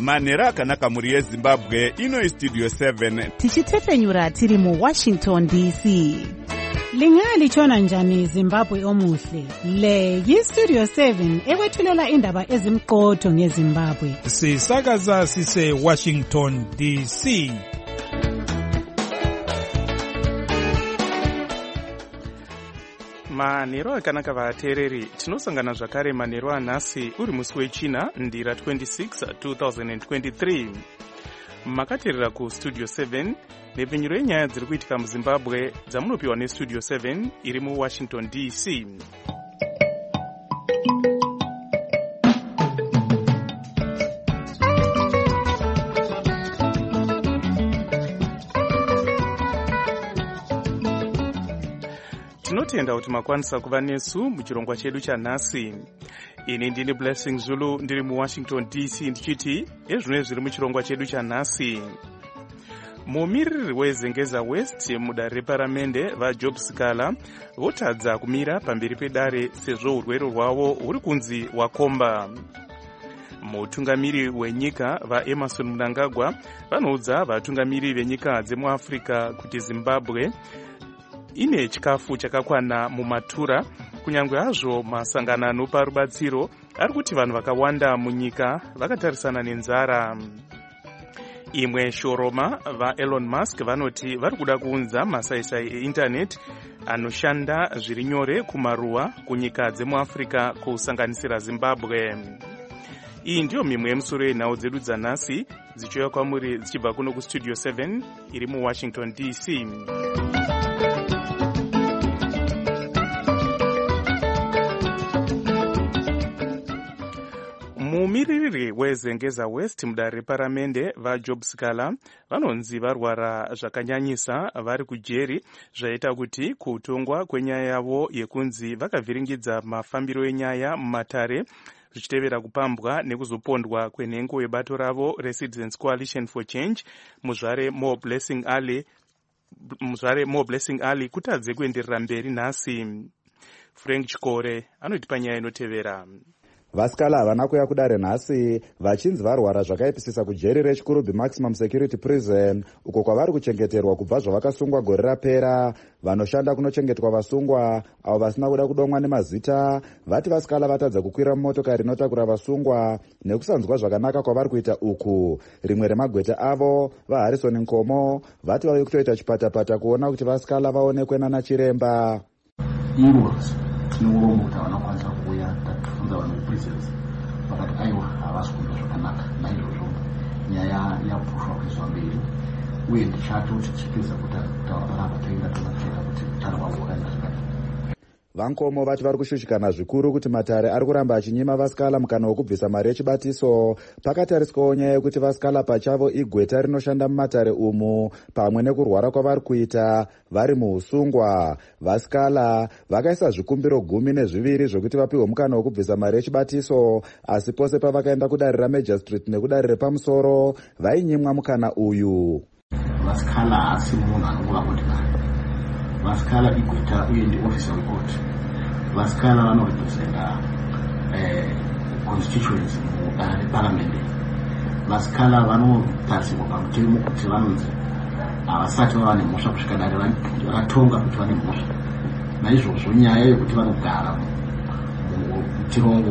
manhero akanaka muri yezimbabwe. Ino Studio 7 tichitefenyura tiri mu Washington DC. Lingalitshona njani Zimbabwe omuhle? Le yi-Studio 7 ekwethulela indaba ezimqotho ngeZimbabwe. Sisakaza sise Washington DC. Manhero akanaka vateereri, tinosangana zvakare manhero anhasi uri musi wechina ndira 26 2023. Makateerera kuStudio 7 nepfenyuro yenyaya dziri kuitika muZimbabwe dzamunopiwa neStudio 7 iri muWashington DC. Tinotenda kuti makwanisa kuva nesu muchirongwa chedu chanhasi. Ini ndini Blessing Zulu ndiri muWashington DC ndichiti ezvino zviri muchirongwa chedu chanhasi. Mumiriri weZengeza West mudare reparamende vaJob Sikala votadza kumira pamberi pedare sezvo urwere rwavo huri kunzi wakomba. Mutungamiri wenyika vaEmerson Mnangagwa vanoudza vatungamiri venyika dzemuAfrica kuti Zimbabwe ine chikafu chakakwana mumatura, kunyangwe hazvo masangano anopa rubatsiro ari kuti vanhu vakawanda munyika vakatarisana nenzara. Imwe shoroma vaElon Musk vanoti vari kuda kuunza masaisai eindaneti anoshanda zviri nyore kumaruwa kunyika dzemuAfrica kusanganisira Zimbabwe. Iyi ndiyo mimwe yemusoro yenhau dzedu dzanhasi dzichiuya kwamuri dzichibva kuno kuStudio 7 iri muWashington DC. Mumiriri weZengeza West mudare reparamende vaJob Sikala vanonzi varwara zvakanyanyisa vari kujeri, zvaita kuti kutongwa kwenyaya yavo yekunzi vakavhiringidza mafambiro enyaya mumatare zvichitevera kupambwa nekuzopondwa kwenhengo yebato ravo reCitizens Coalition for Change. Muzvare Mo Blessing Ali kutadze kuenderera mberi nhasi. Frank Chikore anotipa nyaya inotevera. Vasikala havana kuya kudare nhasi vachinzi varwara zvakaipisisa kujeri reChikurubi Maximum Security Prison uko kwavari kuchengeterwa kubva zvavakasungwa gore rapera. Vanoshanda kunochengetwa vasungwa avo vasina kuda kudomwa nemazita vati Vasikala vatadza kukwira mumotokari inotakura vasungwa nekusanzwa zvakanaka kwavari kuita uku. Rimwe remagweta avo vaHarrison Nkomo vati vave kutoita chipatapata kuona kuti Vasikala vaonekwe nana chiremba. Tinongoromota vanokwanisa kuuya tatifunza vanhu veprisons vakati aiwa havasi kuita zvakanaka, naizvozvo nyaya yapushwa kuiswa mberi uye ndichatoti tichipedza kutaura panapa toenda tonakucheka kuti utano hwavo hwakaenda zvakadii. Vankomo vati vari kushushikana zvikuru kuti matare ari kuramba achinyima Vasikala mukana wokubvisa mari yechibatiso. Pakatariswawo nyaya yekuti Vasikala pachavo igweta rinoshanda mumatare umu pamwe nekurwara kwavari kuita vari muusungwa. Vasikala vakaisa zvikumbiro 12 zvokuti vapiwe mukana wokubvisa mari yechibatiso, asi pose pavakaenda kudare raMajor Street nekudare repamusoro vainyimwa mukana uyu. Vasikala haasi munhu anokuva motikari. Vasikala igweta uye ndi officer report. Vasikala vanorepresenta constituency mudare reparamende. Vasikala vanotarisirwa pamutemo kuti vanonzi havasati vava nemhosva kusvika dare ratonga kuti vane mhosva. Naizvozvo nyaya yekuti vanogara mutirongo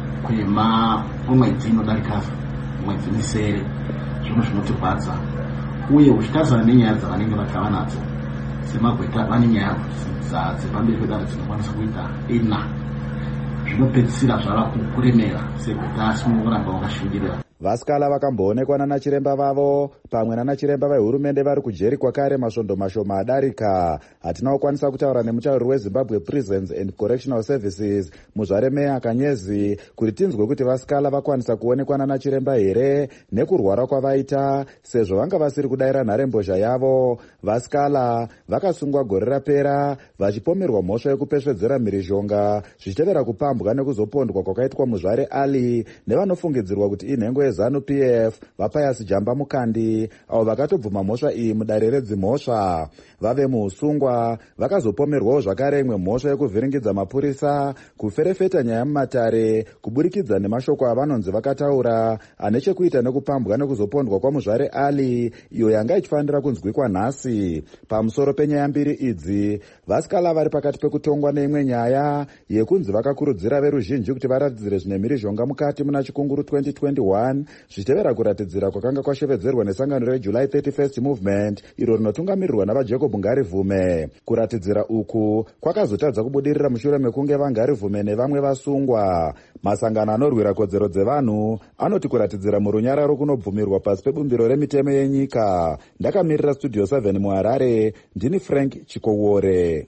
kwemwedzi inodarika mwedzi misere zvinhu zvinotirwadza, uye uchitarisana nenyaya dzavanenge vakava nadzo semagweta vane nyaya dzepamberi pedare dzinokwanisa kuita 4 zvinopedzisira zvava kuremera segweta asi munoramba wakashingirira. Vasikala vakamboonekwa nana chiremba vavo pamwe nana chiremba vehurumende vari kujeri kwakare masvondo mashoma adarika. Hatina kukwanisa kutaura nemutauri weZimbabwe Prisons and Correctional Services muzvare Meya Kanyezi kuti tinzwe kuti Vasikala vakwanisa kuonekwa nana chiremba here nekurwara kwavaita sezvo vanga vasiri kudaira nharembozha yavo. Vasikala vakasungwa gore rapera vachipomerwa mhosva yekupesvedzera mhirizhonga zvichitevera kupambwa nekuzopondwa kwakaitwa muzvare Ali nevanofungidzirwa kuti inhengo yeZanu PF vaPius Jamba Mukandi. vaviri avo vakatobvuma mhosva iyi mudare redzimhosva. Vave muusungwa vakazopomerwawo zvakare imwe mhosva yekuvhiringidza mapurisa kuferefeta nyaya mumatare kuburikidza nemashoko avanonzi vakataura ane chekuita nekupambwa nekuzopondwa kwamuzvare Ali, iyo yanga ichifanira kunzwikwa nhasi. Pamusoro penyaya mbiri idzi, vasikala vari pakati pekutongwa neimwe nyaya yekunzi vakakurudzira veruzhinji kuti varatidzire zvine mhirizhonga mukati muna chikunguru 2021 zvichitevera kuratidzira kwakanga kwashevedzerwa nesangano reJuly 31st Movement iro rinotungamirirwa navaJacob Ngarivume. Kuratidzira uku kwakazotadza kubudirira mushure mekunge vaNgarivume nevamwe vasungwa. Masangano anorwira kodzero dzevanhu anoti kuratidzira murunyararo kunobvumirwa pasi pebumbiro remitemo yenyika. Ndakamirira Studio 7 muHarare, ndini Frank Chikowore.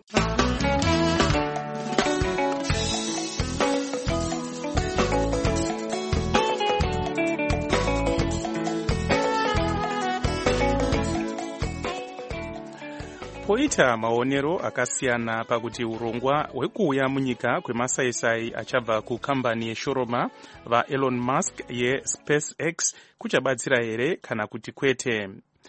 Poita maonero akasiyana pakuti urongwa hwekuuya munyika kwemasaisai achabva kukambani yeshoroma vaElon Musk yeSpaceX kuchabatsira here kana kuti kwete.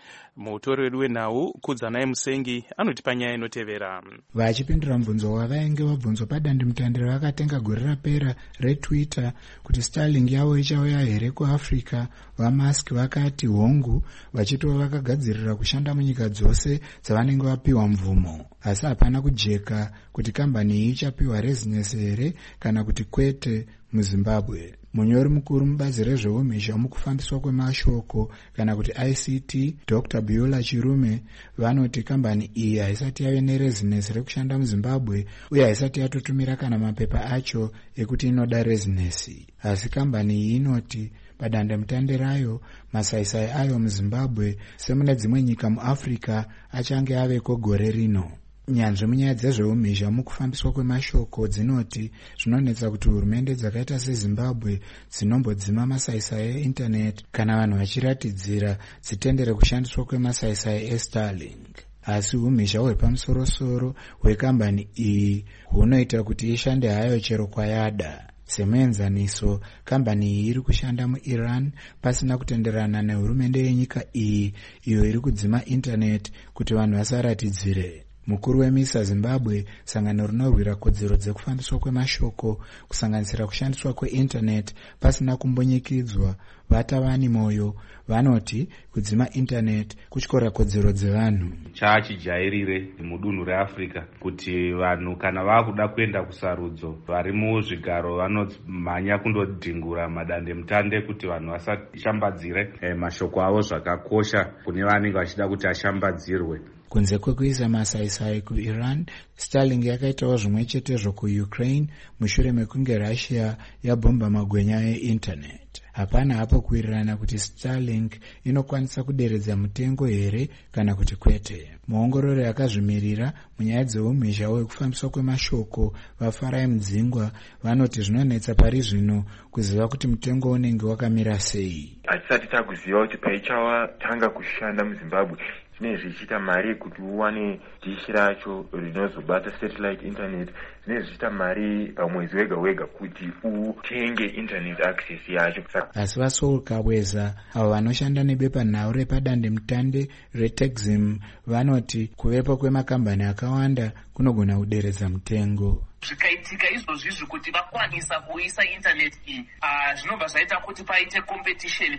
Mutori wedu wenhau Kudzanai Musengi anoti panyaya inotevera. Vachipindura mubvunzo wavainge vabvunzwa padandemutande ravakatenga gore rapera reTwitter kuti Starlink yavo ichauya here kuAfrica, vaMusk vakati hongu, vachitova vakagadzirira kushanda munyika dzose dzavanenge vapiwa mvumo. Asi hapana kujeka kuti kambani iyi ichapiwa rezinesi here kana kuti kwete muZimbabwe. Munyori mukuru mubazi rezveumhizha mukufambiswa kwemashoko kana kuti ICT, Dr. Beulah Chirume, vanoti kambani iyi haisati yave nerezinesi rekushanda muZimbabwe uye haisati yatotumira kana mapepa acho ekuti inoda rezinesi. Asi kambani iyi inoti padandemutande rayo masaisai ayo muZimbabwe semune dzimwe nyika muAfrica achange aveko gore rino. Nyanzvi munyaya dzezveumhizha mukufambiswa kwemashoko dzinoti zvinonetsa kuti hurumende dzakaita seZimbabwe dzinombodzima masaisai eindaneti kana vanhu vachiratidzira dzitendere kushandiswa kwemasaisai eStarlink. Asi umhizha hwepamusorosoro hwekambani iyi hunoita kuti ishande hayo chero kwayada. Semuenzaniso, kambani iyi iri kushanda muIran pasina kutenderana nehurumende yenyika iyi iyo iri kudzima intaneti kuti vanhu vasaratidzire. Mukuru weMISA Zimbabwe, sangano rinorwira kodzero dzekufambiswa kwemashoko kusanganisira kushandiswa kweintaneti pasina kumbonyikidzwa, Vatavani Moyo, vanoti kudzima intaneti kutyora kodzero dzevanhu. Chachijairire mudunhu reAfrica kuti vanhu kana vakuda kuenda kusarudzo vari muzvigaro vanomhanya kundodhingura madandemutande kuti vanhu vasashambadzire mashoko avo zvakakosha kune vanenge vachida kuti ashambadzirwe. Kunze kwekuisa masaisai kuIran, Starlink yakaitawo zvimwe chetezvo kuUkraine mushure mekunge Russia yabhomba magwenya eintaneti. Hapana hapo kuwirirana kuti Starlink inokwanisa kuderedza mutengo here kana kuti kwete. Muongororo yakazvimirira munyaya dzeumhizha hwekufambiswa kwemashoko vaFarai Mudzingwa vanoti zvinonetsa pari zvino kuziva kuti mutengo unenge wakamira sei. Hatisati takuziva kuti paichawa tanga kushanda muZimbabwe zvinenge zvichiita mari kuti uwane dishi racho rinozobata satellite internet, zvinenge zvichiita mari pamwedzi wega wega kuti utenge internet access yacho. Asi vaSoul Kaweza avo vanoshanda nebepanhau repadandemutande reTexim vanoti kuvepo kwemakambani akawanda kunogona kuderedza mutengo. Zvikaitika izvozvizvi kuti vakwanisa kuisa internet iyi zvinobva zvaita kuti paite competition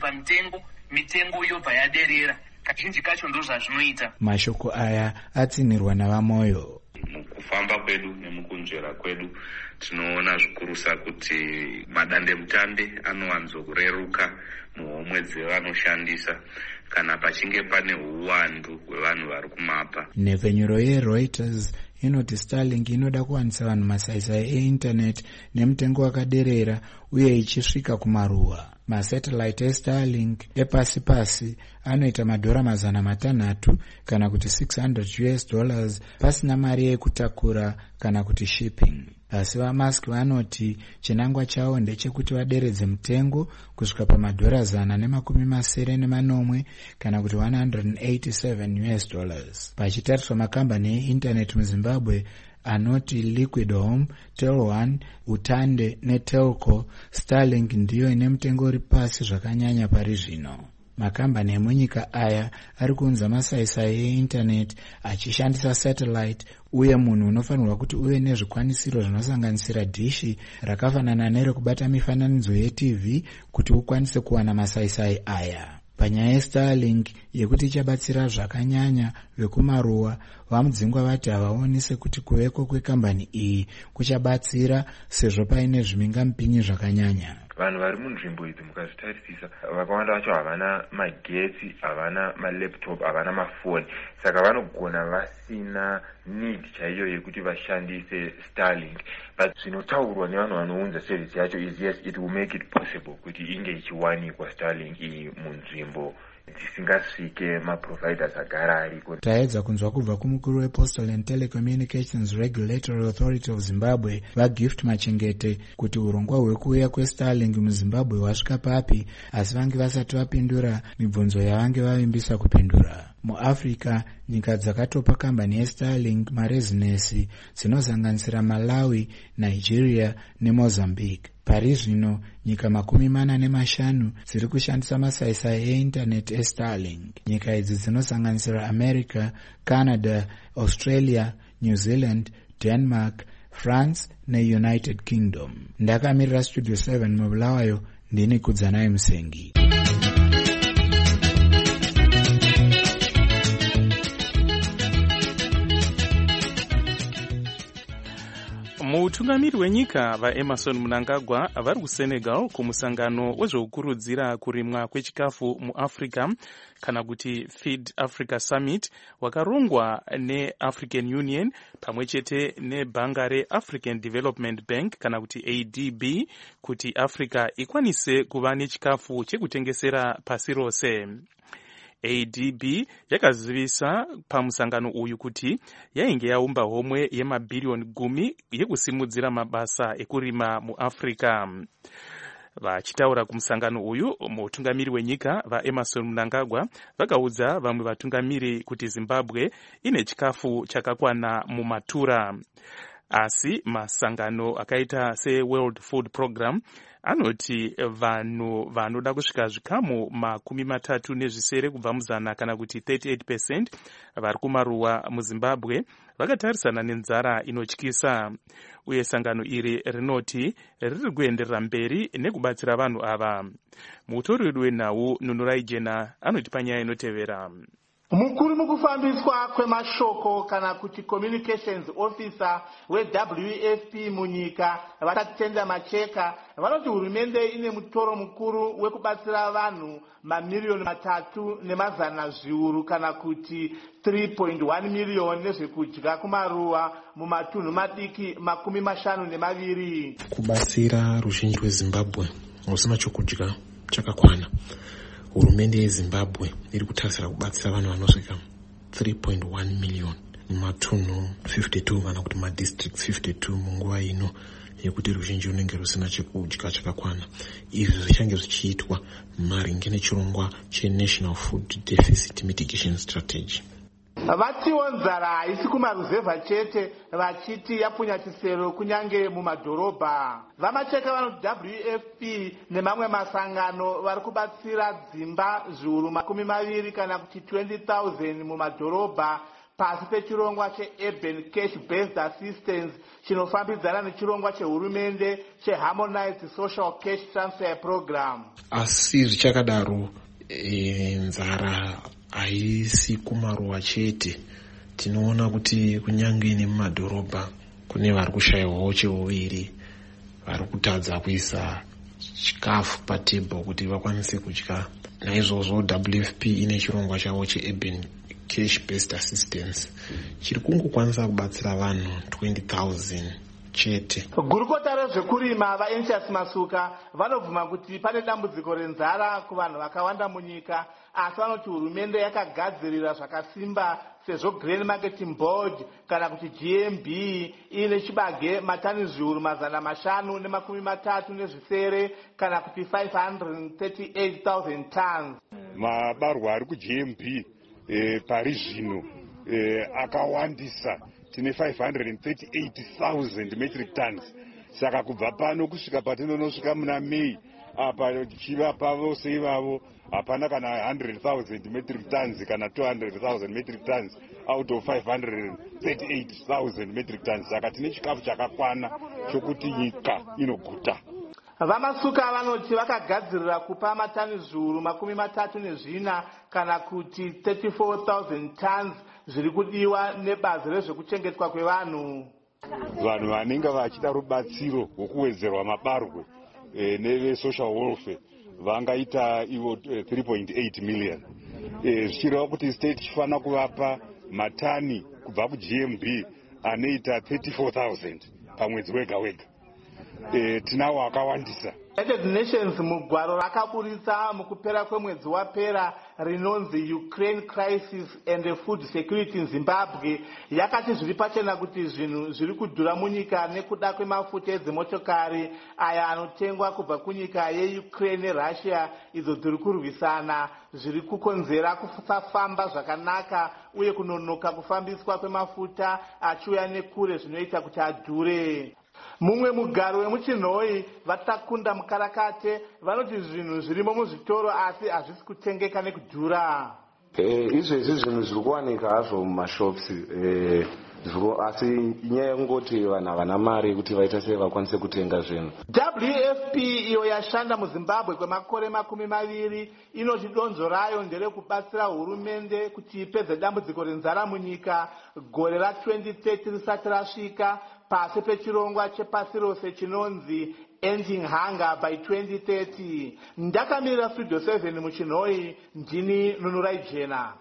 mitengo yobva yaderera. Kazhinji kacho ndo zvazvinoita. Mashoko aya atsinirwa navaMoyo. Mukufamba kwedu nemukunzvera kwedu tinoona zvikurusa kuti madandemutande anowanzokureruka muhomwe dzevanoshandisa kana pachinge pane uwandu hwevanhu vari kumapa. Nhepfenyuro yeReuters inoti Starlink inoda kuwanisa vanhu masaisai eintaneti nemutengo wakaderera uye ichisvika kumaruwa. Masatellite eStarlink epasi-pasi anoita $600 kana kuti $600 pasina mari yekutakura kana kuti shipping. Asi vaMusk vanoti chinangwa chavo ndechekuti vaderedze mutengo kusvika $180 kana kuti $187. Pachitariswa makambani eintaneti muZimbabwe anoti Liquid Home, Tel1, Utande neTelco, Starlink ndiyo ine mutengo uri pasi zvakanyanya pari zvino. makambani emunyika aya ari kuunza masaisai eindaneti achishandisa satellite, uye munhu unofanirwa kuti uve nezvikwanisiro zvinosanganisira dhishi rakafanana nerekubata mifananidzo yeTV kuti ukwanise kuwana masaisai aya. Panyaya yeStarlink yekuti ichabatsira zvakanyanya vekumaruwa, vamudzingwa vati havaoni sekuti kuveko kwekambani iyi kuchabatsira sezvo paine zvimingamupinyi zvakanyanya. Vanhu vari munzvimbo idzi mukazvitarisisa vakawanda vacho havana magetsi, havana malaptop, havana mafoni, saka vanogona vasina need chaiyo yekuti vashandise Starlink. But zvinotaurwa nevanhu vanounza service yacho is yes, it will make it possible kuti inge ichiwanikwa Starlink iyi munzvimbo dzisingasvike maproviders agara ariko. Taedza kunzwa kubva kumukuru wePostal and Telecommunications Regulatory Authority of Zimbabwe vaGift Machengete kuti urongwa hwekuuya kweStarlink muZimbabwe hwasvika papi, asi vange vasati vapindura mibvunzo yavange vavimbisa kupindura. MuAfrica, nyika dzakatopa kambani yeStarlink marezinesi dzinosanganisira Malawi, Nigeria neMozambique. Pari zvino nyika 45 dziri kushandisa masaisai eindaneti eStarlink. Nyika idzi dzinosanganisira America, Canada, Australia, New Zealand, Denmark, France neUnited Kingdom. Ndakamirira Studio 7 mubulawayo, ndini Kudzanai Musengi. Mutungamiri wenyika vaEmerson Mnangagwa vari kuSenegal kumusangano wezvekukurudzira kurimwa kwechikafu muAfrica kana kuti Feed Africa Summit wakarongwa neAfrican Union pamwechete nebhanga reAfrican Development Bank kana kuti ADB kuti Africa ikwanise kuva nechikafu chekutengesera pasi rose. ADB yakazivisa pamusangano uyu kuti yainge yaumba homwe yemabhiriyoni 10 yekusimudzira mabasa ekurima muAfrica. Vachitaura kumusangano uyu, mutungamiri wenyika vaEmerson Mnangagwa vakaudza vamwe vatungamiri kuti Zimbabwe ine chikafu chakakwana mumatura. Asi masangano akaita seWorld Food Program anoti vanhu vanoda kusvika zvikamu 37 kubva muzana kana kuti 38% vari kumaruwa muZimbabwe vakatarisana nenzara inotyisa, uye sangano iri rinoti riri kuenderera mberi nekubatsira vanhu ava. Mutori wedu wenhau Nunurai Jena anoti panyaya inotevera. Mukuru mukufambiswa kwemashoko kana kuti communications officer weWFP munyika vatatenda macheka vanoti hurumende ine mutoro mukuru wekubatsira vanhu mamiliyoni 3,000,000 kana kuti 3.1 miliyoni nezvekudya kumaruwa mumatunhu madiki 52. Kubatsira ruzhinji rweZimbabwe rusina chokudya chakakwana. Hurumende yeZimbabwe iri kutarisira kubatsira vanhu vanosvika 3.1 miliyoni mumatunhu 52 kana kuti madistricts 52 munguva ino yekuti ruzhinji runenge rusina chekudya chakakwana. Izvi zvichange zvichiitwa maringe nechirongwa cheNational Food Deficit Mitigation Strategy. Vatiwo nzara haisi kumaruzevha chete vachiti yapunya chisero kunyange mumadhorobha. Vamacheka vanoti WFP nemamwe masangano vari kubatsira dzimba zviuru 20 kana kuti 20,000 mumadhorobha pasi pechirongwa cheUrban Cash Based Assistance chinofambidzana nechirongwa chehurumende cheHarmonized Social Cash Transfer Program. Asi zvichakadaro nzara haisi kumaruwa chete. Tinoona kuti kunyange nemumadhorobha kune vari kushayiwawo cheuviri, vari kutadza kuisa chikafu patebho kuti vakwanise kudya. Naizvozvo WFP ine chirongwa chavo cheUrban Cash Based Assistance chiri kungokwanisa kubatsira vanhu 20,000 chete. Gurukota rezvekurima vaEntius Masuka vanobvuma kuti pane dambudziko renzara kuvanhu vakawanda munyika, asi vanoti hurumende yakagadzirira zvakasimba sezvo Grain Marketing Board kana kuti GMB ine chibage matani zviuru 530 kana kuti 538,000 tons. Mabarwa ari kuGMB pari zvino akawandisa, tine 538,000 metric tons. Saka kubva pano kusvika patinonosvika muna May apa tichivapa vose ivavo hapana kana 100,000 metric tons kana 200,000 metric tons out of 538,000 metric tons. Saka tine chikafu chakakwana chokuti nyika inoguta. Vamasuka vanoti vakagadzirira kupa matani zviuru 34 kana kuti 34,000 tons zviri kudiwa nebazi rezvekuchengetwa kwevanhu. Vanhu vanenge vachida rubatsiro rwokuwedzerwa mabarwe neve-social welfare vangaita ivo 3.8 million. Zvichireva kuti state ichifanira kuvapa matani kubva kuGMB anoita 34,000 pamwedzi wega wega. Tinawo akawandisa. United Nations mugwaro rakaburitsa mukupera kwemwedzi wapera rinonzi Ukraine Crisis and Food Security in Zimbabwe yakati zviri pachena kuti zvinhu zviri kudhura munyika nekuda kwemafuta edzimotokari aya anotengwa kubva kunyika yeUkraine neRussia idzo dziri kurwisana zviri kukonzera kusafamba zvakanaka uye kunonoka kufambiswa kwemafuta achiuya nekure zvinoita kuti adhure. Mumwe mugaro wemuchinhoi vatakunda mukarakate vanoti zvinhu zvirimo muzvitoro asi hazvisi kutengeka nekudhura. Izvezvi zvinhu zviri kuwanika hazvo mumashops asi inyaya yekungoti vanhu havana mari yekuti vaita sei vakwanise kutenga zvinhu. WFP iyo yashanda muZimbabwe kwemakore 20 inoti donzvo rayo nderekubatsira hurumende kuti ipedze dambudziko renzara munyika gore ra2030 risati rasvika pasi pechirongwa chepasi rose chinonzi Ending Hunger by 2030. Ndakamirira Studio 7 muchinhoi, ndini Nunurai Jena.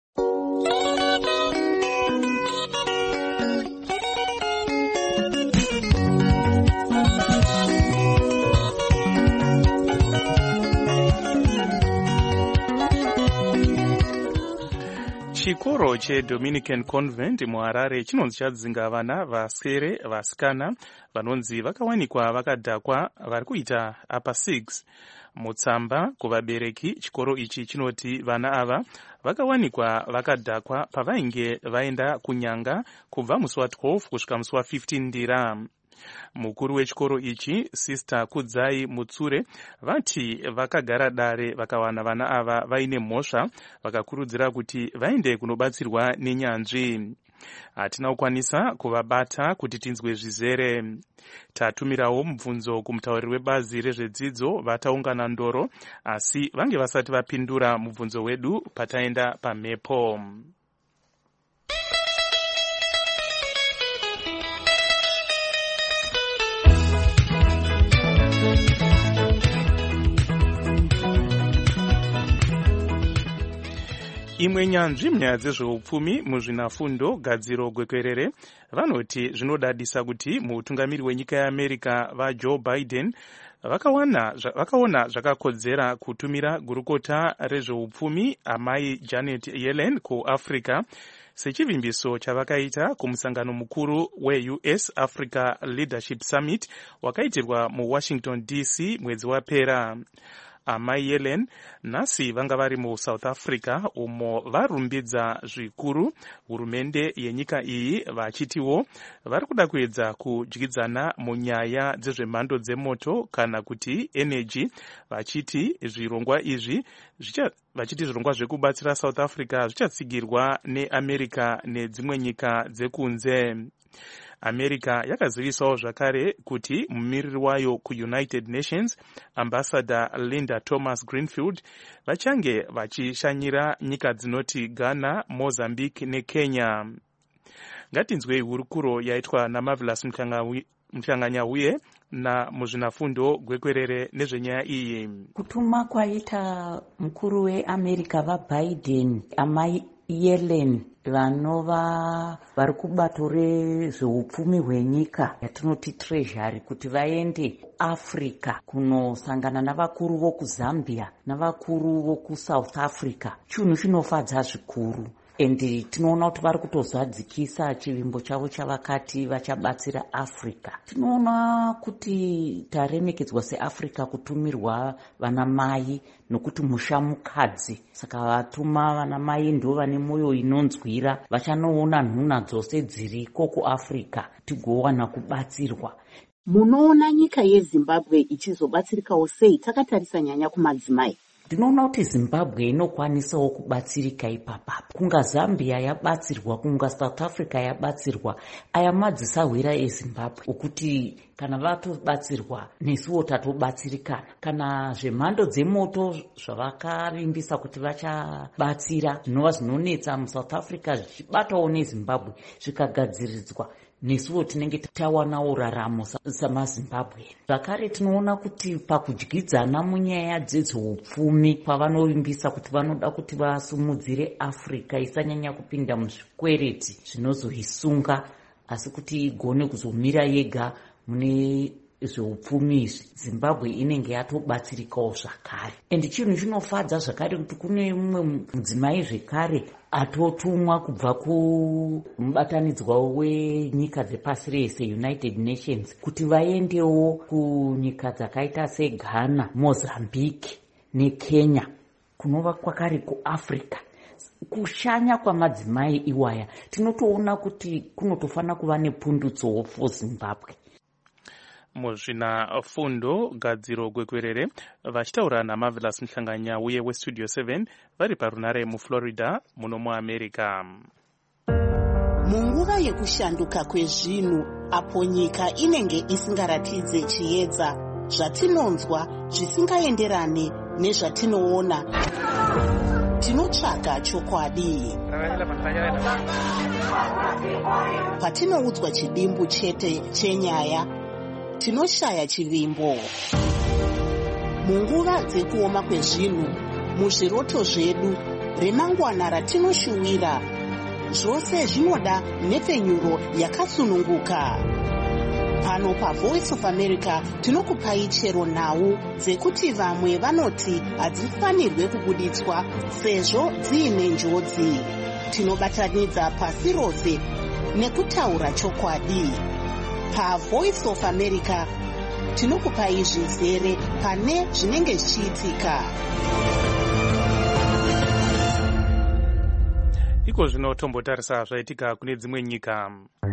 Chikoro cheDominican Convent muHarare chinonzi chadzinga vana vasere vasikana vanonzi vakawanikwa vakadhakwa vari kuita apa 6. Mutsamba kuvabereki chikoro ichi chinoti vana ava vakawanikwa vakadhakwa pavainge vaenda kunyanga kubva musi wa12 kusvika musi wa15 ndira. Mukuru wechikoro ichi Sister Kudzai Mutsure vati vakagara dare vakawana vana ava vaine mhosva vakakurudzira kuti vaende kunobatsirwa nenyanzvi. Hatina kukwanisa kuvabata kuti tinzwe zvizere. Tatumirawo mubvunzo kumutauriri webazi rezvedzidzo vataungana ndoro asi vange vasati vapindura mubvunzo wedu pataenda pamhepo. Imwe nyanzvi munyaya dzezveupfumi muzvinafundo gadziro gwekwerere vanoti zvinodadisa kuti mutungamiri wenyika yeAmerica vaJoe Biden vakaona zvakakodzera kutumira gurukota rezveupfumi amai Janet Yellen kuAfrica sechivimbiso chavakaita kumusangano mukuru weUS Africa Leadership Summit wakaitirwa muWashington DC mwedzi wapera. Amai Yellen nhasi vanga vari muSouth Africa umo varumbidza zvikuru hurumende yenyika iyi vachitiwo vari kuda kuedza kudyidzana munyaya dzezvemhando dzemoto kana kuti energy vachiti zvirongwa zvekubatsira South Africa zvichatsigirwa neAmerica nedzimwe nyika dzekunze. America yakazivisawo zvakare kuti mumiriri wayo kuUnited Nations Ambassador Linda Thomas Greenfield vachange vachishanyira nyika dzinoti Ghana, Mozambique neKenya. Ngatinzwei hurukuro yaitwa naMarvelous Mhlanganyauye na muzvinafundo gwekwerere nezvenyaya iyi. Kutuma kwaita mukuru weAmerica vaBiden amai Yellen vanova vari kubato rezveupfumi hwenyika yatinoti treasury kuti vaende Africa kunosangana navakuru vokuZambia navakuru vokuSouth Africa chinhu chinofadza zvikuru. Endi tinoona kuti vari kutozadzikisa chivimbo chavo chavakati vachabatsira Africa. Tinoona kuti taremekedzwa seAfrica kutumirwa vana mai nokuti musha mukadzi. Saka vatuma vana mai ndo vane moyo inonzwira vachanoona nhuna dzose dziriko kuAfrica tigowana kubatsirwa. munoona nyika yezimbabwe ichizobatsirikawo sei takatarisa nyanya kumadzimai? Ndinoona kuti Zimbabwe inokwanisawo kubatsirika ipapa. Kunga Zambia yabatsirwa, kunga South Africa yabatsirwa. Aya madzisawira eZimbabwe ukuti kana vatobatsirwa nesuwo tatobatsirikana. Kana zvemhando dzemoto zvavakarimbisa kuti vachabatsira zvinova zvinonetsa muSouth Africa zvichibatawo neZimbabwe zvikagadziridzwa, nesuwo tinenge tawanawo raramo samaZimbabwe. Zvakare tinoona kuti pakudyidzana munyaya dzezveupfumi pavanovimbisa kuti vanoda kuti vasumudzire Africa isanyanya kupinda muzvikwereti zvinozoisunga, asi kuti igone kuzomira yega mune zveupfumi izvi. Zimbabwe inenge yatobatsirikawo zvakare. Endi chinhu chinofadza zvakare kuti kune mumwe mudzimai zvekare atotumwa kubva kumubatanidzwa wenyika dzepasi rese United Nations kuti vaendewo kunyika dzakaita seGhana, Mozambique neKenya kunova kwakare kuAfrica. Kushanya kwamadzimai iwaya tinotoona kuti kunotofana kuva nepundutso for Zimbabwe. Muzvina fundo gadziro gwekwerere vachitaura naMarvelous Mhlanganya uye weStudio 7 vari parunare muFlorida muno muAmerica. Munguva yekushanduka kwezvinhu apo nyika inenge isingaratidze chiedza zvatinonzwa zvisingaenderane nezvatinoona, tinotsvaga chokwadi. Patinoudzwa chidimbu chete chenyaya, tinoshaya chivimbo. Munguva dzekuoma kwezvinhu, muzviroto zvedu, remangwana ratinoshuwira, zvose zvinoda nhepfenyuro yakasununguka. Pano paVoice of America tinokupai chero nhau dzekuti vamwe vanoti hadzifanirwe kubuditswa sezvo dziine njodzi. Tinobatanidza pasi rose nekutaura chokwadi. PaVoice of America tinokupai zvizere pane zvinenge zvichiitika. Iko zvino tombotarisa zvaitika kune dzimwe nyika.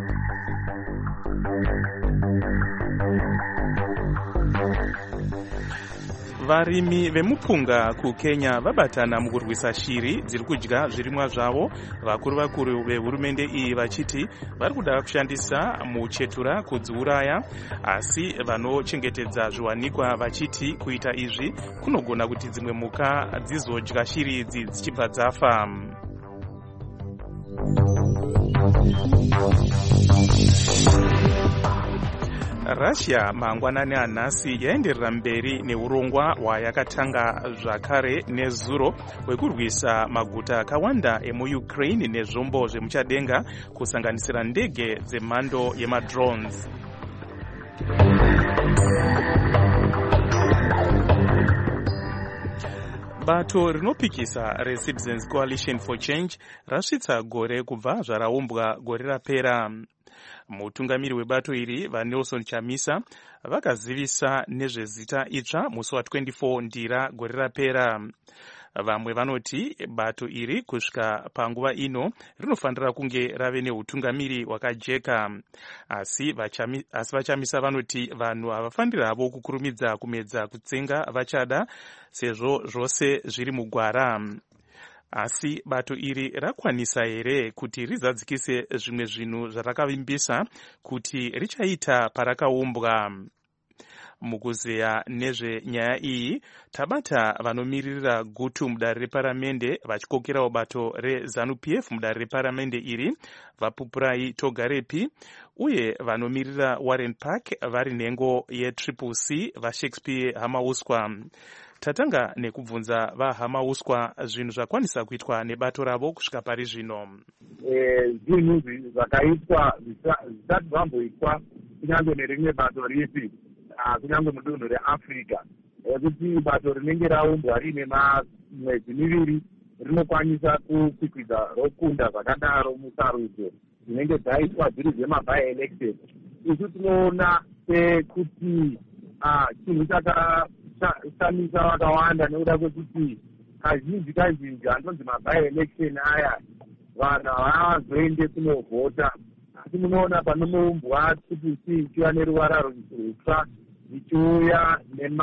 Varimi vemupunga kuKenya vabatana mukurwisa shiri dziri kudya zvirimwa zvavo. Vakuru vehurumende iyi vachiti vari kuda kushandisa muchetura kudziuraya, asi vanochengetedza zviwanikwa vachiti kuita izvi kunogona kuti dzimwe mhuka dzizodya shiri idzi dzichibva dzafa. Russia mangwanani anhasi yaenderera mberi neurongwa hwayakatanga zvakare nezuro hwekurwisa maguta akawanda emuUkraine nezvombo zvemuchadenga kusanganisira ndege dzemhando yemadrones. Bato rinopikisa reCitizens Coalition for Change rasvitsa gore kubva zvaraumbwa gore rapera. Mutungamiri webato iri vaNelson Chamisa vakazivisa nezvezita itsva musi wa24 Ndira gore rapera. Vamwe vanoti bato iri kusvika panguva ino rinofanira kunge rave neutungamiri wakajeka, asi vaChamisa vanoti vanhu havafaniri havo kukurumidza kumedza kutsenga vachada sezvo zvose zviri mugwara. Asi bato iri rakwanisa here kuti rizadzikise zvimwe zvinhu zvarakavimbisa kuti richaita parakaumbwa? Mukuzeya nezvenyaya iyi tabata vanomiririra gutu mudare reparamende vachikokerawo bato reZANU-PF mudare reparamende iri, vaPupurai Togarepi, uye vanomiririra Warren Park vari nhengo yeCCC vaShakespeare Hamauswa. Tatanga nekubvunza vaHamauswa zvinhu zvakwanisa kuitwa nebato ravo kusvika pari zvino. Zvinhu zvakaitwa zvisati zvamboitwa kunyange nerimwe bato ripi, kunyange mudunhu reAfrica, kuti bato rinenge raumbwa riine mwedzi miviri rinokwanisa kukwikwiza rokunda zvakadaro musarudzo dzinenge dzaitwa dziri dzemaby-election. Isu tinoona sekuti chinhu chakashamisa vakawanda nekuda kwekuti kazhinji handonzi maby-election aya vanhu havazoende kunovhota, asi munoona panomoumbwa tsipisi ichiva neruvara rutsva zvichiuya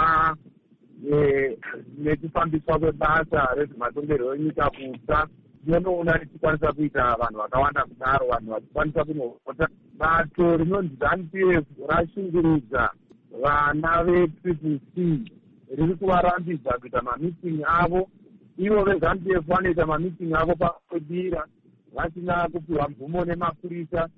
nekufambiswa kwebasa rezvematongerwo enyika kutsva tinonoona richikwanisa kuita vanhu vakawanda kudaro, vanhu vachikwanisa kunovhota. Bato rinonzi ZANU-PF rashingurudza vana vetriple C riri kuvarambidza kuita mamitingi avo. Ivo veZANU-PF vanoita mamitingi avo pakwedira vasina kupiwa mvumo nemapurisa.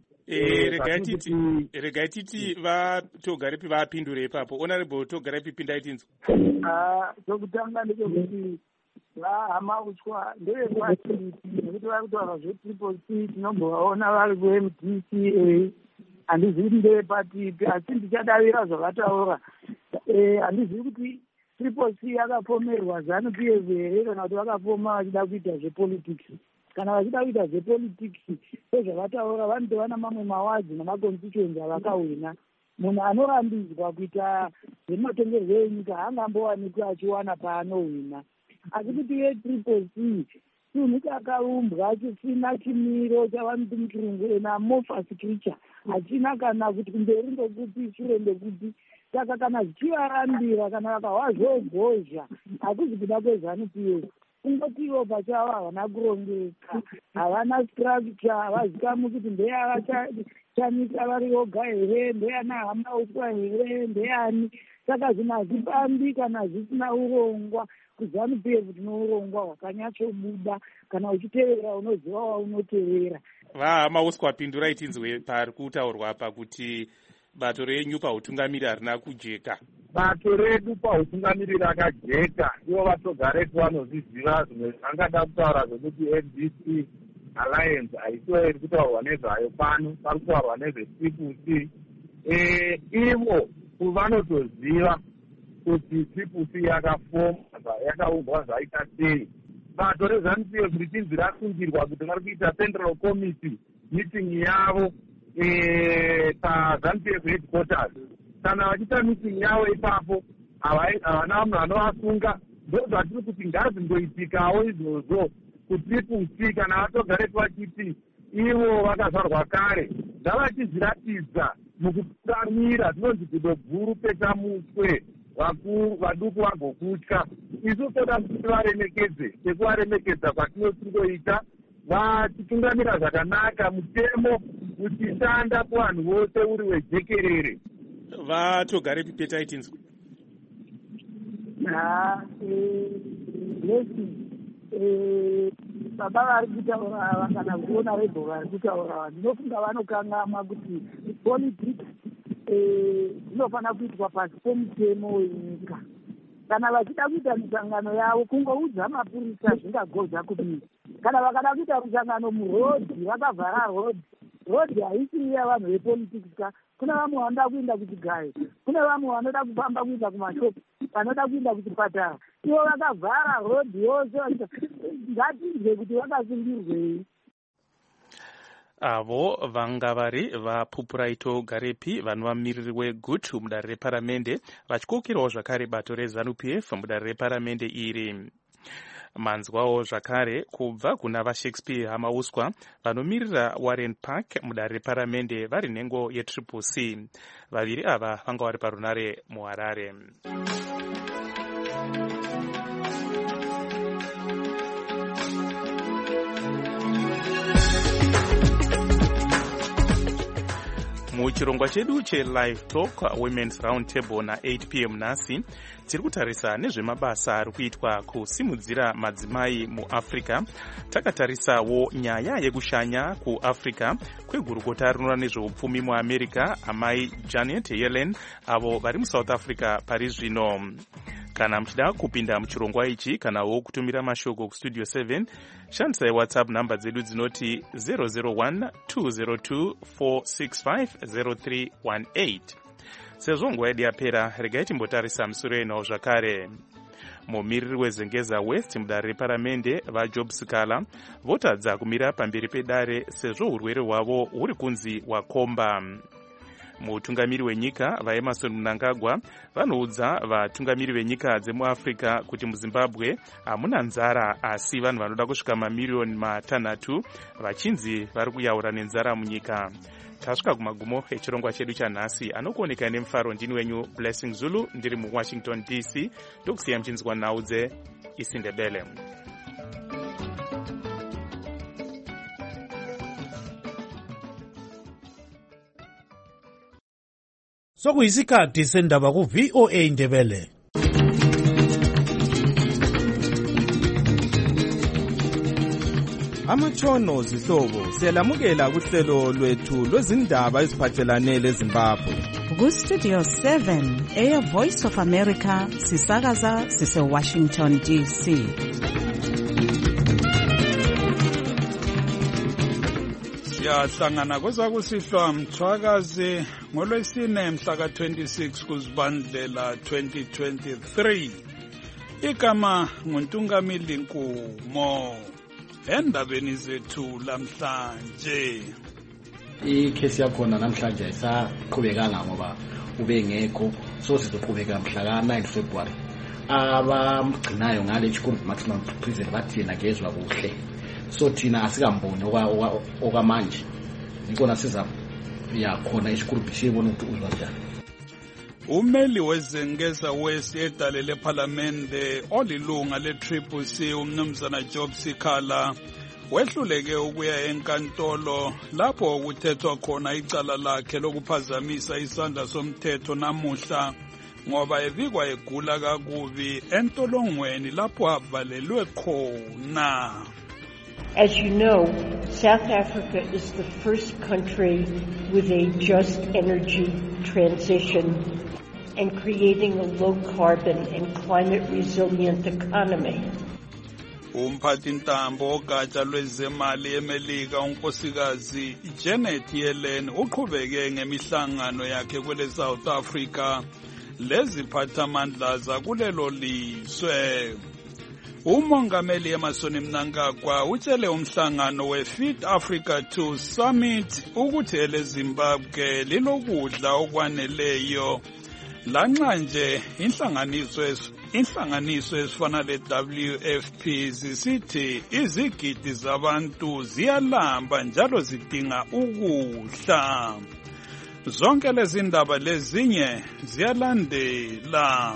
Regai titi vatogaripi vapindure ipapo. Honorable togaripi pindai tinzwa. Chokutanga ndechekuti vahama uswa ndevekuatiti nekuti vari kutaura zvetriple C tinombovaona vari kuMDCA. Handizivi kuti ndevepatipi asi ndichadavira zvavataura. Handizivi kuti triple C yakapomerwa ZANU-PF here kana kuti vakapoma vachida kuita zvepolitics. Kana vachida kuita zvepolitics sezvavataura vanotova namamwe mawadzi namaconstituency avakahwina. Munhu anorambidzwa kuita zvematongerwo enyika haangambowanikwi achiwana paanohwina. Asi kuti yetriple C chinhu chakaumbwa chisina chimiro chavanoti muchirungu amorphous creature, hachina kana kuti kumberi ndokuti shure ndokuti. Saka kana zvichivarambira kana vakahwazvogozha hakuzi kuda kweZANU-PF. Kungotiwo pachavo havana kurongeka, havana structure, havazikamu kuti ndeyavachanisa vari voga here, ndeyana hama uswa here, ndeyani. Saka zvinhu hazvifambi kana zvisina urongwa. KuZANU-PF tino urongwa hwakanyatsobuda, kana uchitevera unoziva waunotevera. Vahama uswa pindurai tinzwe pari kutaurwa apa kuti bato renyu pautungamiri harina kujeka. Bato redu pautungamiri rakajeka. Ivo vatogaretu vanozviziva zvimwe zvangada kutaura zvokuti NDC Alliance haisiwo iri kutaurwa nezvayo pano, pari kutaurwa nezvetriple C. Ivo vanotoziva kuti triple C yakaumbwa zvaita sei. Bato reZANU-PF richinzi rasungirwa kuti vari kuita Central Committee meeting yavo paZANU-PF headquarters. Kana vachiita meeting yavo ipapo havana munhu anovasunga. Ndozvatiri kuti ngazvingoitikawo izvozvo kutriple C kana vatogaretu vachiti ivo vakazvarwa kare ngavachizviratidza mukutamira tinonzi kudobvuru petamuswe vaduku vagokutya. Isu toda kuti varemekedze sekuvaremekedza kwatinotingoita vachitungamira zvakanaka, mutemo uchishanda kuvanhu vose uri wejekerere. Vatogare pipetai tinzwa. Baba vari kutaura ava kana kuona rebho vari kutaura ava ndinofunga vanokangama kuti politics dzinofanira kuitwa pasi pomutemo wenyika. Kana vachida kuita misangano yavo kungoudza mapurisa zvingagodza kudii. Kana vakada kuita musangano murodhi vakavhara rodhi haisi yavanhu vepolitics ka. Kuna vamwe vanoda kuenda kuchigayo, kuna vamwe vanoda kufamba kuenda kumashopu, vanoda kuenda kuchipatara. Ivo vakavhara rodhi yose, ngatinzwe kuti vakasungirwei. Avo vanga vari vaPupuraito Garepi vanhu vamiriri weGUT mudare reparamende vachikokerawo zvakare bato reZANU-PF mudare reparamende iri. Manzwawo zvakare kubva kuna vaShakespeare Hamauswa vanomirira Warren Park mudare reparamende vari nhengo yetriple C. Vaviri ava vanga vari parunare muHarare. Muchirongwa chedu cheLive Talk Women's Roundtable na8 p.m. nhasi tiri kutarisa nezvemabasa ari kuitwa kusimudzira madzimai muAfrica. Takatarisawo nyaya yekushanya kuAfrica kwegurukota rinoona nezveupfumi muAmerica amai Janet Yellen avo vari muSouth Africa pari zvino. Kana muchida kupinda muchirongwa ichi kanawo kutumira mashoko kustudio 7 shandisai WhatsApp namba dzedu dzinoti 001-202-465-0318. Sezvo nguva yedu yapera, regai timbotarisa musoro yenhau zvakare. Mumiriri weZengeza West mudare reparamende vaJob Sikala votadza kumira pamberi pedare sezvo urwere hwavo huri kunzi wakomba. Mutungamiri wenyika vaEmerson Mnangagwa vanoudza vatungamiri venyika dzemuAfrica kuti muZimbabwe hamuna nzara asi vanhu vanoda kusvika mamiliyoni 6 vachinzi vari kuyaura nenzara munyika. tasvika kumagumo echirongwa chedu chanhasi. Anokuoneka nemufaro ndini wenyu Blessing Zulu, ndiri muWashington DC. Ndokusiya muchinzwa naudze Isindebele. Sokuyisikhathi sendaba ku-VOA Ndebele. Amatshono zihlobo siyalamukela kuhlelo lwethu lwezindaba eziphathelane leZimbabwe. Ku-Studio 7 Air Voice of America sisakaza sise-Washington DC. Siyahlangana kwezakusihlwa mthwakazi ngolwesine mhla ka-26 kuZibandlela 2023. Igama nguNtungamili Nkumo. Endabeni zethu lamhlanje. Ikhesi yakhona namhlanje ayisaqhubekanga ngoba ubengekho, so sizoqhubeka mhla ka-9 February. Abamgcinayo ngale Chikungu Maximum Prison bathi yena kezwa kuhle, so thina asikamboni okwamanje. Ikona siza yakhona isikuru sibona ukuthi uzwa njani. Umeli wezengeza West edale leParliamente olilunga le-CCC umnumzana Job Sikhala wehluleke ukuya enkantolo lapho kuthethwa khona icala lakhe lokuphazamisa isandla somthetho namuhla ngoba evikwa egula kakubi entolongweni lapho avalelwe khona. As you know, South Africa is the first country with a just energy transition and creating a low-carbon and climate-resilient economy. Umphathintambo ogatsha lwezemali eMelika unkosikazi Janet Yellen uqhubeke ngemihlangano yakhe kwele South Africa leziphathamandla zakulelo lizwe. Umongameli Emmerson Mnangagwa utshele umhlangano we-Fit Africa 2 Summit ukuthi eleZimbabwe lilokudla okwaneleyo lanxa nje inhlanganiso ezifana le-WFP zisithi izigidi zabantu ziyalamba njalo zidinga ukudla. Zonke lezi ndaba lezinye ziyalandela.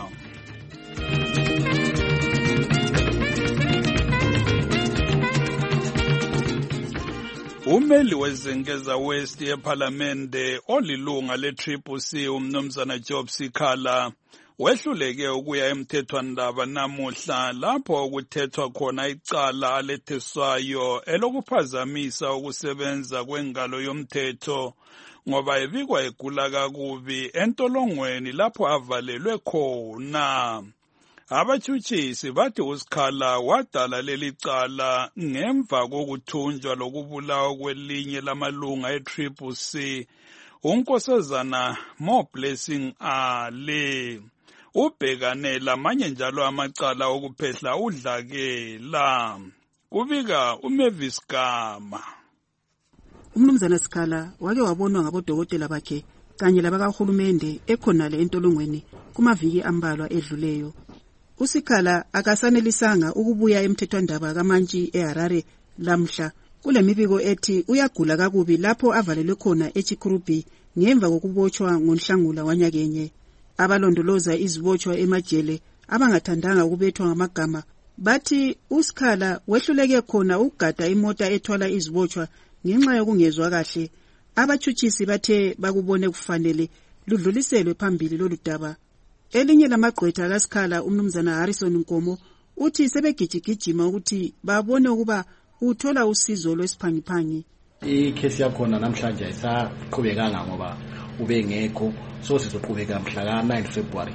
Umeli wezengeza West eParliamente olilunga le-CCC umnumzana Job Sikhala wehluleke ukuya emthethwandaba namuhla lapho kuthethwa khona icala aletheswayo elokuphazamisa ukusebenza kwengalo yomthetho ngoba evikwa egula kakubi entolongweni lapho avalelwe khona. Abatshutshisi bathi uSikhala wadala leli cala ngemva kokuthunjwa lokubulawa kwelinye lamalunga e-CCC unkosazana Mo Blessing Ali. Ubhekane lamanye njalo amacala okuphehla udlakela. Kubika uMavis Gama. Umnumzana Sikhala wake wabonwa ngabodokotela bakhe kanye labakahulumende ekhonale entolongweni kumaviki ambalwa edluleyo. uSikhala akasanelisanga ukubuya emthethwandaba kaMantshi eHarare lamhla kulemibiko ethi uyagula kakubi lapho avalelwe khona eChikurubi ngemva kokubotshwa ngoNhlangula wanyakenye. Abalondoloza izibotshwa emajele abangathandanga ukubethwa ngamagama bathi uSikhala wehluleke khona ukugada imota ethwala izibotshwa ngenxa yokungezwa kahle. Abatshutshisi bathe bakubone kufanele ludluliselwe phambili lolu daba. Elinye lamagqwetha kaSikhala umnumzana Harrison Nkomo uthi sebegijigijima ukuthi babone ukuba uthola usizo lwesiphangiphangi. Ikhesi yakhona namhlanje ayisaqhubekanga ngoba ubengekho, so sizoqhubeka mhla ka-9 February.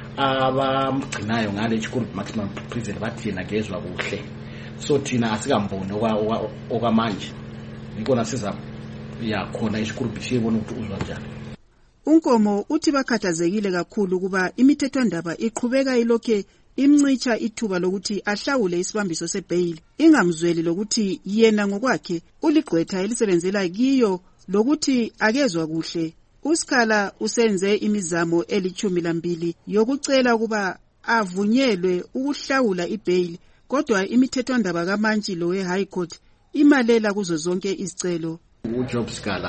Abamgcinayo ngale Chikungu Maximum Prison bathi yena kezwa kuhle, so thina asikamboni okwamanje. Ikona siza yakhona isikuru sibona ukuthi uzwa njani. Unkomo uthi bakhathazekile kakhulu kuba imithethwandaba iqhubeka ilokhe imncicha ithuba lokuthi ahlawule isibambiso sebail, ingamzweli lokuthi yena ngokwakhe uligqwetha elisebenzela kiyo lokuthi akezwa kuhle. uSikhala usenze imizamo eli12 yokucela kuba avunyelwe ukuhlawula ibail, kodwa imithethwandaba kaMantshi lo we-High Court imalela kuzo zonke izicelo. uJob Sikhala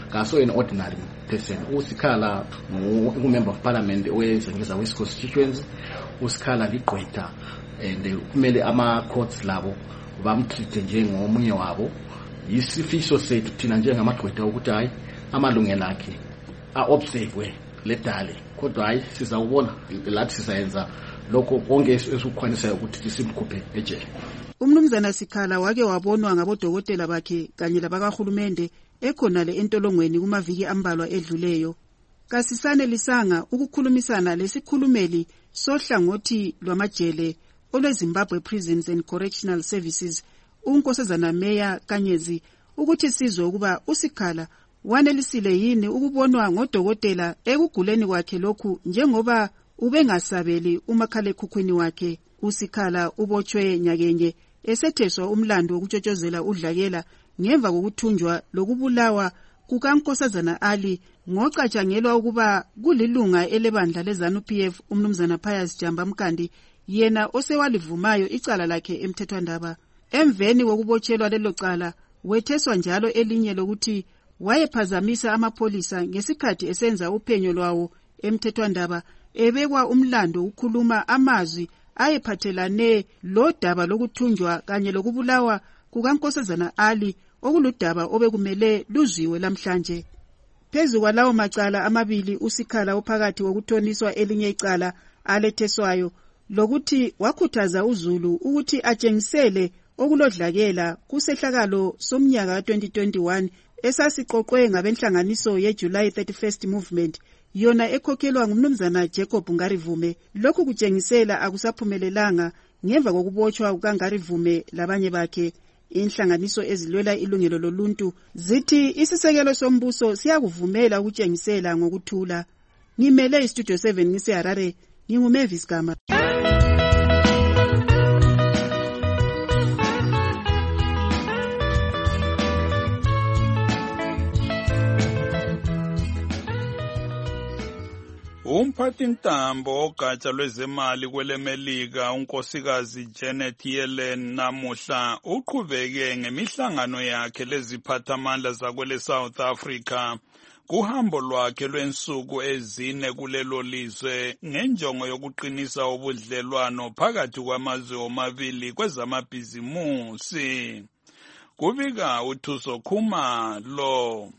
kaso an ordinary person. Usikhala member of parliament owezengeza West constituency, usikhala ligqwetha and kumele ama-courts labo bamtreat njengomunye wabo. Yisifiso sethu thina njengamagqwetha ukuthi hayi amalungelo akhe a-observe ledale, kodwa hayi sizawubona lathi sizayenza lokho konke esikukhwanisayo ukuthi simkhuphe ejele. Umnumzana Sikhala wake wabonwa ngabodokotela bakhe kanye labakahulumende ekhonale entolongweni kumaviki ambalwa edluleyo. Kasisane lisanga ukukhulumisana lesikhulumeli sohlangothi lwamajele olweZimbabwe Prisons and Correctional Services uNkosazana Meya Kanyezi ukuthi sizwe ukuba uSikhala wanelisile yini ukubonwa ngodokotela ekuguleni kwakhe lokhu njengoba ubengasabeli umakhalekhukhwini wakhe. uSikhala ubotshwe nyakenye esetheswa umlando wokutshotshozela udlakela ngemva kokuthunjwa lokubulawa kukaNkosazana Ali ngocatshangelwa ukuba kulilunga elebandla leZANU-PF umnumzana Pius Jamba Mkandi, yena osewalivumayo icala lakhe emthethwandaba. Emveni kokubotshelwa lelo cala wetheswa njalo elinye lokuthi wayephazamisa amapholisa ngesikhathi esenza uphenyo lwawo emthethwandaba, ebekwa umlando ukhuluma amazwi ayephathelane lodaba lokuthunjwa kanye lokubulawa kukaNkosazana Ali okuludaba obekumele luzwiwe lamhlanje. Phezu kwalawo macala amabili uSikhala ophakathi kokuthoniswa elinye icala aletheswayo lokuthi wakhuthaza uZulu ukuthi atshengisele okulodlakela kusehlakalo somnyaka 2021 esasiqoqwe ngabenhlanganiso yeJuly 31st Movement yona ekhokhelwa ngumnumzana Jacob Ngarivume. Lokhu kutshengisela akusaphumelelanga ngemva kokubotshwa kukaNgarivume labanye bakhe. Inhlanganiso ezilwela ilungelo loluntu zithi isisekelo sombuso siyakuvumela ukutshengisela ngokuthula. Ngimele iStudio 7 ngiseHarare, nginguMavis Gama. Umphathintambo ogatsha lwezemali kwelemelika unkosikazi Janet Yellen namuhla uqhubeke ngemihlangano yakhe leziphathamandla zakwele South Africa kuhambo lwakhe lwensuku ezine kulelo lizwe ngenjongo yokuqinisa ubudlelwano phakathi kwamazwe omabili kwezamabhizimusi. Kubika uThuso Khumalo.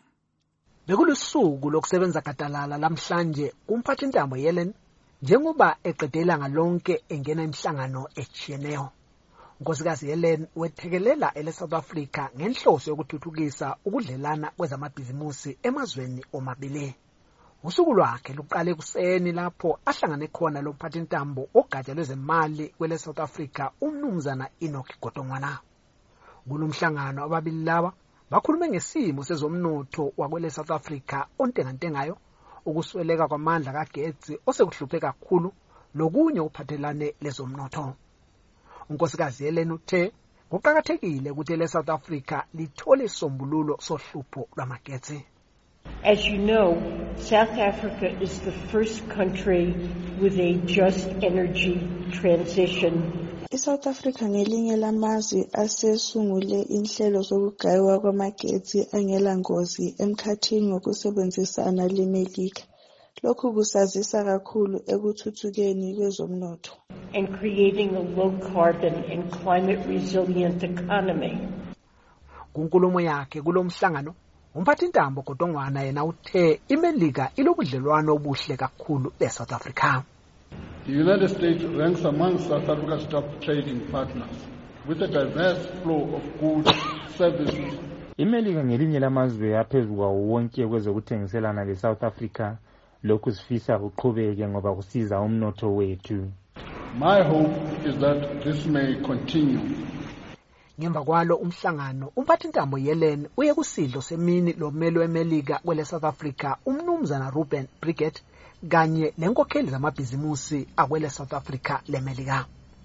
Bekulusuku lokusebenza gadalala lamhlanje kumphathintambo Yellen njengoba eqede ilanga lonke engena imihlangano echiyeneyo. Unkosikazi Yellen wethekelela ele-South Africa ngenhloso yokuthuthukisa ukudlelana kwezamabhizimusi emazweni omabili. Usuku lwakhe luqale kuseni lapho ahlangane khona lo mphathintambo ogatsha lwezemali kwele-South Africa umnumzana Enoch Godongwana. Kulomhlangano ababili laba bakhulume ngesimo sezomnotho wakwele South Africa ontengantengayo, ukusweleka kwamandla kagetsi osekuhluphe kakhulu lokunye ukuphathelane lezomnotho. Unkosikazi Yellen uthe kuqakathekile ukuthi le-South Africa lithole isombululo sohlupho lwamagetsi. As you know, South Africa is the first country with a just energy transition. ISouth Africa ngelinye lamazwe asesungule inhlelo zokugaywa kwamagetsi angela ngozi emkhathini ngokusebenzisana leMelika. Lokhu kusazisa kakhulu ekuthuthukeni kwezomnotho and creating a low carbon and climate resilient economy. Kunkulumo yakhe kulomhlangano umphathintambo Godongwana yena uthe iMelika ilobudlelwano obuhle kakhulu leSouth Africa. The United States ranks among South Africa's top trading partners with a diverse flow of goods, services. iMelika ngelinye lamazwe aphezulu kwawo wonke kwezokuthengiselana leSouth Africa. Lokhu sifisa kuqhubeke ngoba kusiza umnotho wethu. My hope is that this may continue. Ngemva kwalo umhlangano umphathintambo Yellen uye kusidlo semini lomelo weMelika kwele South Africa umnumzana Ruben Brigitte kanye nenkokheli zamabhizimusi akwele South Africa leMelika.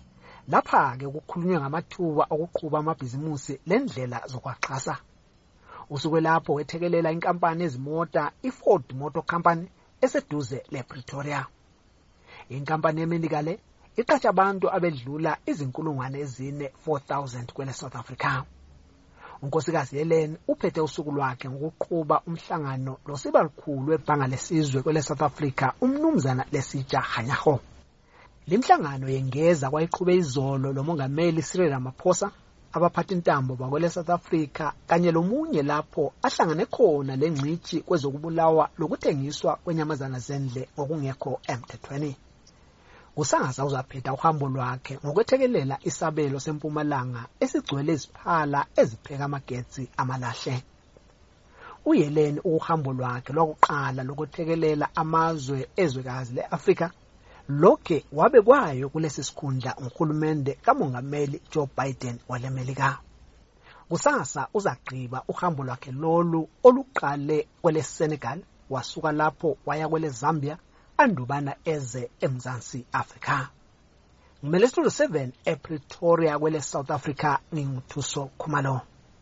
Lapha ke kukhulunywa ngamathuba okuqhuba amabhizimusi lendlela zokwaxhasa. Usuke lapho wethekelela inkampani ezimota iFord Motor Company eseduze lePretoria. Inkampani yeMelika le iqhatsha abantu abedlula izinkulungwane ezine 4,000 kwele South Africa. unkosikazi Helen uphethe usuku lwakhe ngokuqhuba umhlangano losiba likhulu webhanga lesizwe kwele South Africa umnumzana Lesija Hanyaho. Limhlangano yengeza kwayiqhube izolo lomongameli Cyril Ramaphosa, abaphathintambo bakwele South Africa kanye lomunye lapho ahlangane khona lengcithi kwezokubulawa lokuthengiswa kwenyamazana zendle ngokungekho emthethweni. Kusasa uzaphetha uhambo lwakhe ngokwethekelela isabelo sempumalanga esigcwele iziphala ezipheka amagetsi amalahle. UHelen uhambo lwakhe lwakuqala lokuthekelela amazwe ezwekazi leAfrika lokhe wabe kwayo kulesi sikhundla uNhulumende kaMongameli Joe Biden walemelika. Kusasa uzagqiba uhambo lwakhe lolu oluqale kwele Senegal wasuka lapho waya kwele Zambia andubana eze eMzansi Afrika. Ngimele Studio 7 ePretoria kwele South Africa nginguthuso Khumalo.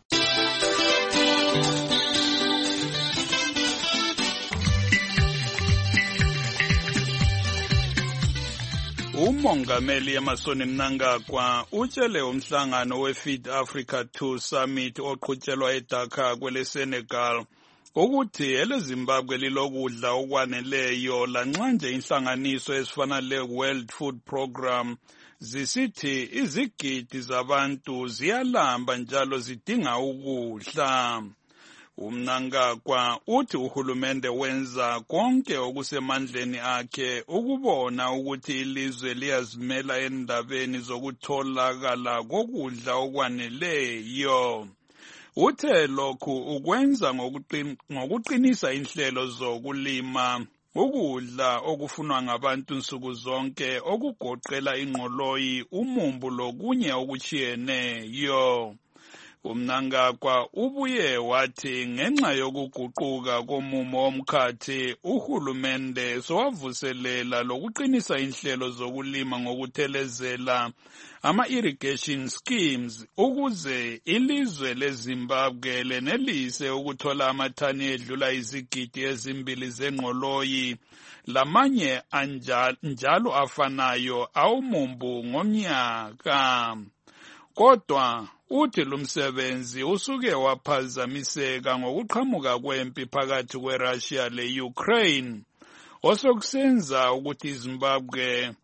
Umongameli Emmerson Mnangagwa utshele umhlangano weFeed Africa 2 Summit oqhutyelwa eDhaka kwele Senegal ukuthi eleZimbabwe lilokudla okwaneleyo lanxa nje inhlanganiso ezifana le-World Food Program zisithi izigidi zabantu ziyalamba njalo zidinga ukudla. Mnangagwa uthi uhulumende wenza konke okusemandleni akhe ukubona ukuthi ilizwe liyazimela endabeni zokutholakala kokudla okwaneleyo. Uthe lokhu ukwenza ngokuqinisa inhlelo zokulima ukudla okufunwa ngabantu nsuku zonke okugoqela ingqoloyi, umumbu lokunye okuchiyeneyo. Mnangagwa ubuye wathi ngenxa yokuguquka komumo womkhathi uhulumende sowavuselela lokuqinisa inhlelo zokulima ngokuthelezela ama-irrigation schemes ukuze ilizwe leZimbabwe lenelise ukuthola amathani edlula izigidi ezimbili zengqoloyi lamanye njalo afanayo awumumbu ngomnyaka. Kodwa uthi lumsebenzi usuke waphazamiseka ngokuqhamuka kwempi phakathi kweRussia le-Ukraine osokusenza ukuthi iZimbabwe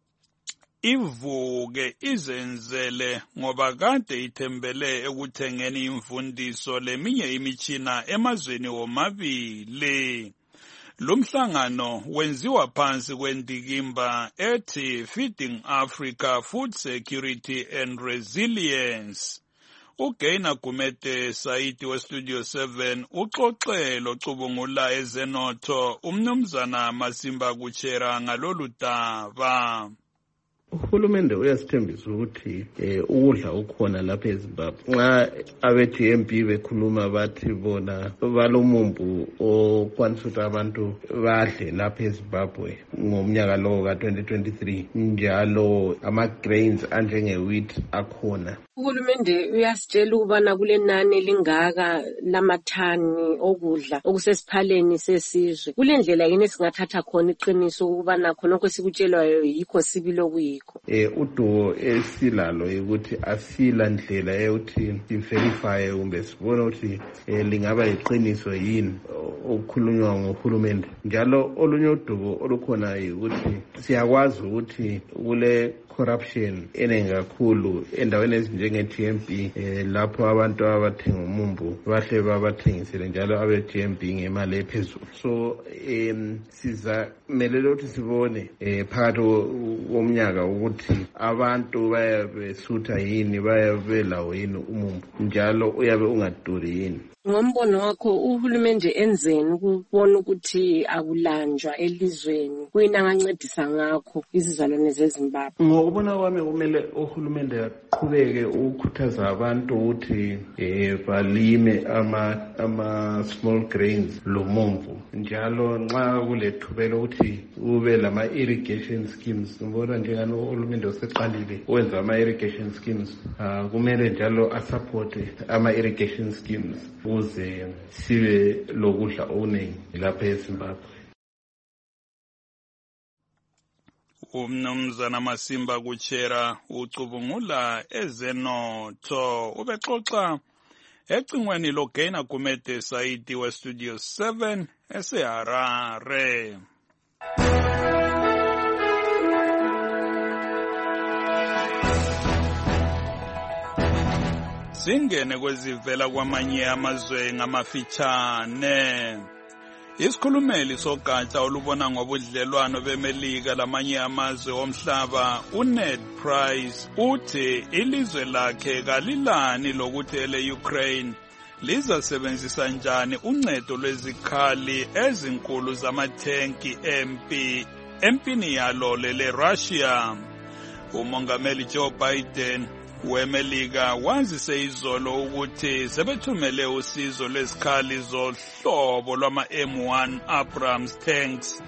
ivuke izenzele ngoba kade ithembele ekuthengeni imfundiso leminye imitshina emazweni womabili. Lumhlangano wenziwa phansi kwendikimba ethi Feeding Africa Food Security and Resilience. uGaina Gumede Saidi weStudio 7 uxoxe locubungula ezenotho umnumzana Masimba Kuchera ngalolu daba. Uhulumende uyasithembisa ukuthi ukudla ukhona lapha eZimbabwe. Nxa abe-GMB bekhuluma bathi bona balomumbu okwanisa ukuthi abantu badle lapha eZimbabwe ngomnyaka lowo ka-2023 njalo ama-grains anjenge-wheat akhona. Uhulumende uyasitshela ukubana kule nani lingaka lamathani okudla okusesiphaleni sesizwe. Kule ndlela yini singathatha khona iqiniso ukubana khona okwesikutshelwayo yikho sibili okuyikho. Udumo esilalo ukuthi asila ndlela yokuthi siverify kumbe sibone ukuthi lingaba yiqiniso yini okukhulunywa nguhulumende. Njalo olunye udumo olukhona ukuthi siyakwazi ukuthi kule corruption eningi kakhulu endaweni ezinjenge-GMB lapho abantu abathenga umumbu bahle babathengisele njalo abe-GMB ngemali ephezulu. So sizamelele ukuthi sibone phakathi komnyaka ukuthi abantu bayabesutha yini, bayabelawo yini umumbu njalo uyabe ungaduri yini. Ngombono wakho uhulumende enzeni ukubona ukuthi akulanjwa elizweni kuyini angancedisa ngakho izizalwane zeZimbabwe? Ngokubona kwami kumele uhulumende aqhubeke ukukhuthaza abantu ukuthi balime ama-small grains lomumbu njalo nxa kulethubela ukuthi ube lama-irrigation schemes. Ngibona njengani uhulumende oseqalile wenza ama-irrigation schemes kumele njalo asupporte ama-irrigation schemes ukuze sibe lokudla okuningi lapha eZimbabwe. Umnumzana Masimba Kuchera ucubungula ezenotho ubexoxa ecingweni loGaina Gumede Saidi weStudio 7 eseHarare. Singene kwezivela kwamanye amazwe ngamafitshane. Isikhulumeli sogatsha olubona ngobudlelwano beMelika lamanye amazwe omhlaba uNed Price uthi ilizwe lakhe kalilani lokuthi ele-Ukraine lizasebenzisa njani uncedo lwezikhali ezinkulu zamathenki empini yalo lele-Russia. Umongameli Joe Biden weMelika wazise izolo ukuthi sebethumele usizo lwezikhali zohlobo lwama-M1 Abrams tanks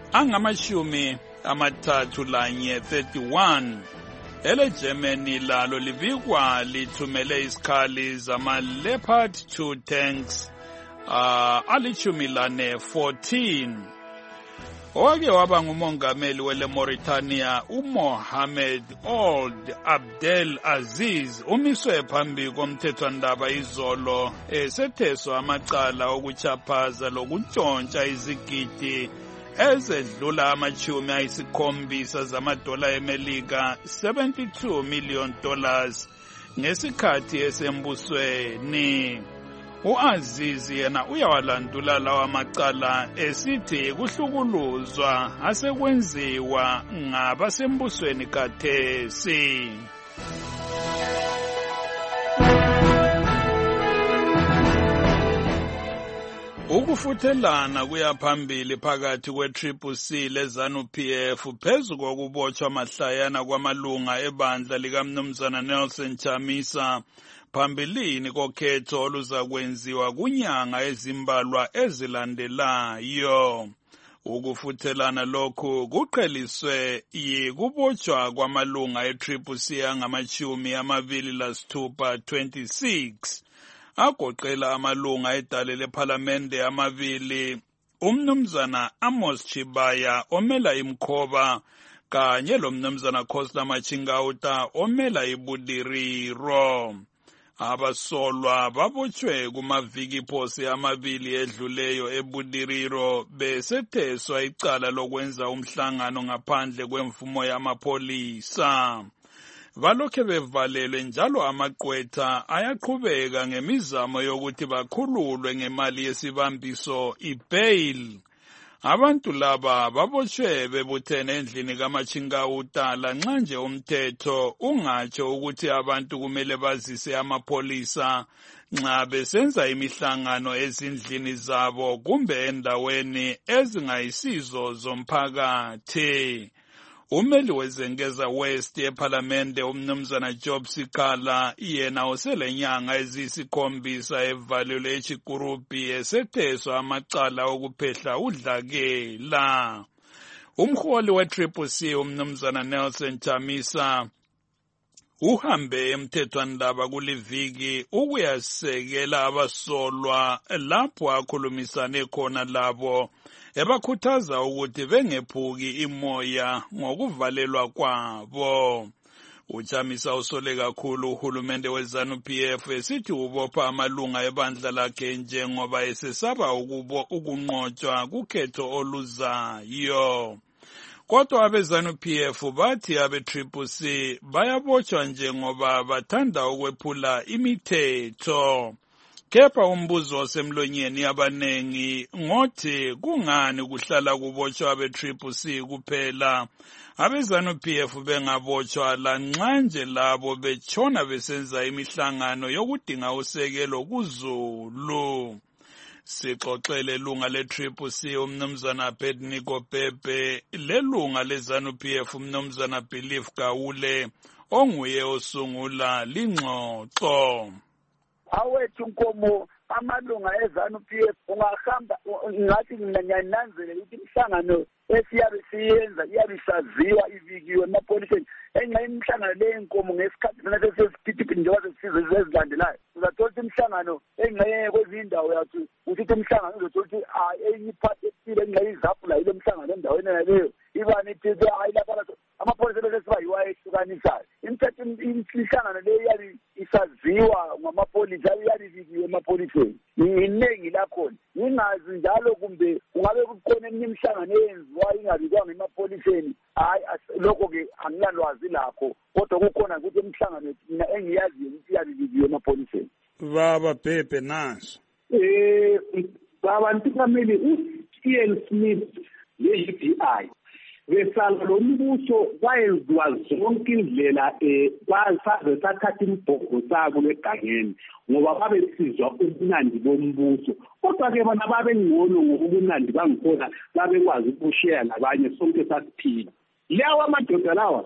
angama-31. Ele-Germany lalo libikwa lithumele isikhali zama-Leopard 2 tanks ali-14. Owake waba ngumongameli wele-Mauritania uMohamed Ould Abdel Aziz umiswe phambi komthethwandaba izolo esetheswa amacala okuchaphaza lokutshontsha izigidi ezedlula $70 zamadola eMelika $72 million ngesikhathi esembusweni. U-Aziz yena uyawalandula lawa macala esithi kuhlukuluzwa asekwenziwa ngabasembusweni khathesi. Ukufuthelana kuyaphambili phakathi kwe-CCC le-ZANU-PF phezu kokubotshwa mahlayana kwamalunga ebandla likaMnumzana Nelson Chamisa phambilini kokhetho oluzakwenziwa kunyanga ezimbalwa ezilandelayo. Ukufuthelana lokhu kuqheliswe yikubotshwa kwamalunga e-CCC angama-26 agoqela amalunga edale lephalamende amabili, umnumzana Amos Chibaya omela iMkhoba kanye lomnumzana Khosla Machingauta omela iBudiriro. Abasolwa babotshwe kumaviki phose amabili edluleyo eBudiriro besetheswa icala lokwenza umhlangano ngaphandle kwemvumo yamapholisa. Balokhe bevalelwe njalo amaqwetha ayaqhubeka ngemizamo yokuthi bakhululwe ngemali yesibambiso i-bail. Abantu laba babotshwe bebuthene endlini kaMachingauta lanxa nje umthetho ungatsho ukuthi abantu kumele bazise amapholisa nxa besenza imihlangano ezindlini zabo kumbe endaweni ezingayisizo zomphakathi. Umeli wezengeza West ephalamende umnumzana Job Sikala yena uselenyanga eziyisikhombisa evalelwe eChikurupi esetheswa amacala okuphehla udlakela. Umholi we-CCC umnumzana Nelson Chamisa uhambe emthethwandaba kuliviki ukuyasekela abasolwa lapho akhulumisane khona labo ebakhuthaza ukuthi bengephuki imoya ngokuvalelwa kwabo. Uchamisa usole kakhulu uhulumende we-ZANU-PF esithi ubopha amalunga ebandla lakhe njengoba esesaba ukunqotshwa kukhetho oluzayo. Kodwa abe-ZANU-PF bathi abe-CCC bayabotshwa njengoba bathanda ukwephula imithetho. Kepha umbuzo osemlonyeni abanengi ngothi kungani kuhlala kubotshwa abe-CCC kuphela, abe-ZANU-PF bengabotshwa lanxa nje labo betshona besenza imihlangano yokudinga usekelo kuZulu. Sixoxele lunga le-CCC umnumzana Abednego Bhebhe lelunga le-ZANU-PF umnumzana Belief Gawule onguye osungula lingxoxo. Awethu Nkomo amalunga eZANU-PF ungahamba ngathi ngiyananzele ukuthi imhlangano esiyabe siyenza iyabisaziwa ivikiwe emapoliseni enxa imhlangano le Nkomo ngesikhathi sona sesiphithiphi njengoba sesizwe ezilandelayo uzathola ukuthi imhlangano engxenye kwezindawo yathu ukuthi imhlangano uzothola ukuthi enye iphathi ethile enxa izaphula yile mhlangano endaweni leyo ibani ithi ayilapha amapholisa bese siba yiwa ehlukanisayo. Imhlangano le iyabi lisaziwa ngamapolisa liyalivikiwe emapoliseni iningi lakhona ngingazi njalo kumbe kungabe kukhona eminye imihlangano eyenziwayo ingabikwanga emapoliseni hayi lokho-ke angilalwazi lakho kodwa kukhona ukuthi imihlangano mina engiyaziyo ukuthi iyalivikiwe emapoliseni. Baba Bhebhe naso baba Ntikameli u-Ian Smith le-UDI besala lo mbuso kwayenziwa zonke indlela saze sathatha imibhobho sabo legangeni ngoba babesizwa ubunandi bombuso kodwa-ke bona babengcono ngobunandi bangikhona babekwazi ukusheya nabanye sonke sasiphila lawa amadoda lawa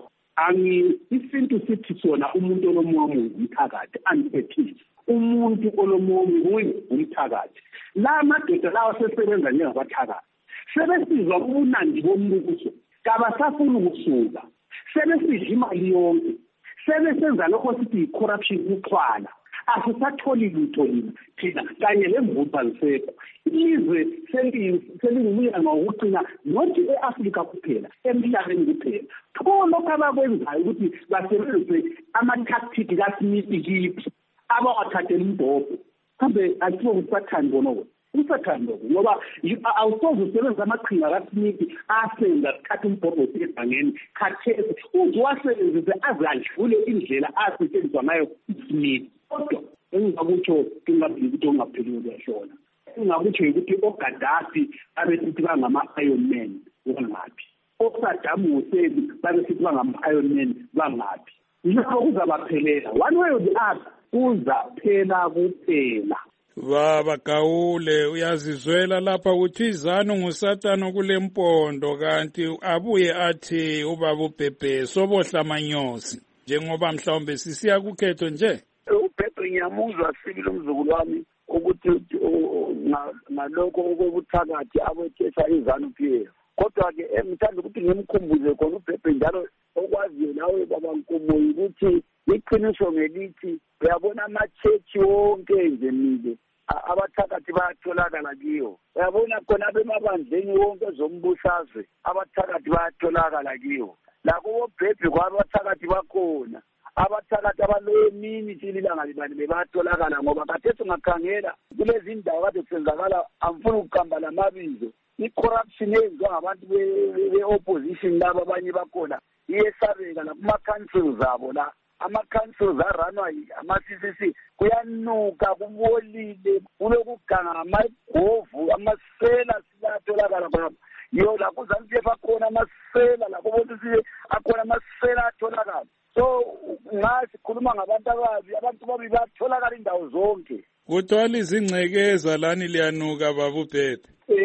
isintu sithi sona umuntu olomoya umthakathi andiphethile umuntu olomoya nguye umthakathi la amadoda lawa sesebenza njengabathakathi sebesizwa ubunandi bombuso kabasafuna ukusuka sebesidla imali yonke sebesenza lokho sithi i-corruption uxhwala asisatholi lutho thina kanye lemvutho alisekho izwe selingumnyaka wokuqina nothi e-Afrika kuphela emhlabeni kuphela pho lokho abakwenzayo ukuthi basebenzise ama-tactic kaSmith kiphi abawathathela umbhobho kambe akuthiwa ukuthi bathandi bonoko usathanda ngoba awusoze usebenzisa amaqhinga kaSmith asenza sikhathi umbhobho esebhangeni khathesi uzowasebenzise aze adlule indlela asetshenziswa ngayo uSmith kodwa engingakutsho ngingabili ukuthi ongapheli kuyashona engingakutsho ukuthi oGaddafi babesithi bangama-Iron Man bangaphi oSaddam Hussein babesithi bangama-Iron Man bangaphi lapho kuzabaphelela one way or the other kuzaphela kuphela. Baba Gawule uyazizwela lapha ukuthi izanu ngusatana kule mpondo kanti abuye athi ubaba uBhebhe sobohla amanyosi njengoba mhlawumbe sisiya kukhetho nje uBhebhe ngiyamuzwa sibili umzukulu wami ukuthi ngalokho okobuthakathi abethesa izanu PF kodwa-ke ngithanda ukuthi ngimkhumbuze khona uBhebhe njalo okwaziyo nawe baba Nkomoyi ukuthi iqiniso ngelithi uyabona ama-chechi wonke nje mile abathakathi bayatholakala kiyo uyabona khona bemabandleni wonke zombusazwe abathakathi bayatholakala kiyo lakho boBhebhe kwabathakathi bakhona abathakathi abaloyemini tililanga libani bayatholakala ngoba khathesi ungakhangela kulezi ndawo kade kusenzakala amfuna ukuqamba lamabizo i-corruption eyenziwa ngabantu be-opposition laba abanye bakhona iyesabeka nakuma-councils abo la ama-councils aranwa ama-CCC kuyanuka kubolile kulokuganga ngamagovu amasela silatholakala khona yo lakho uZANU-PF akhona amasela lakho bonke akhona amasela atholakala so ngathi khuluma ngabantu ababi abantu babi batholakala indawo zonke kuthiwa izingcekeza lani liyanuka baba uBhebhe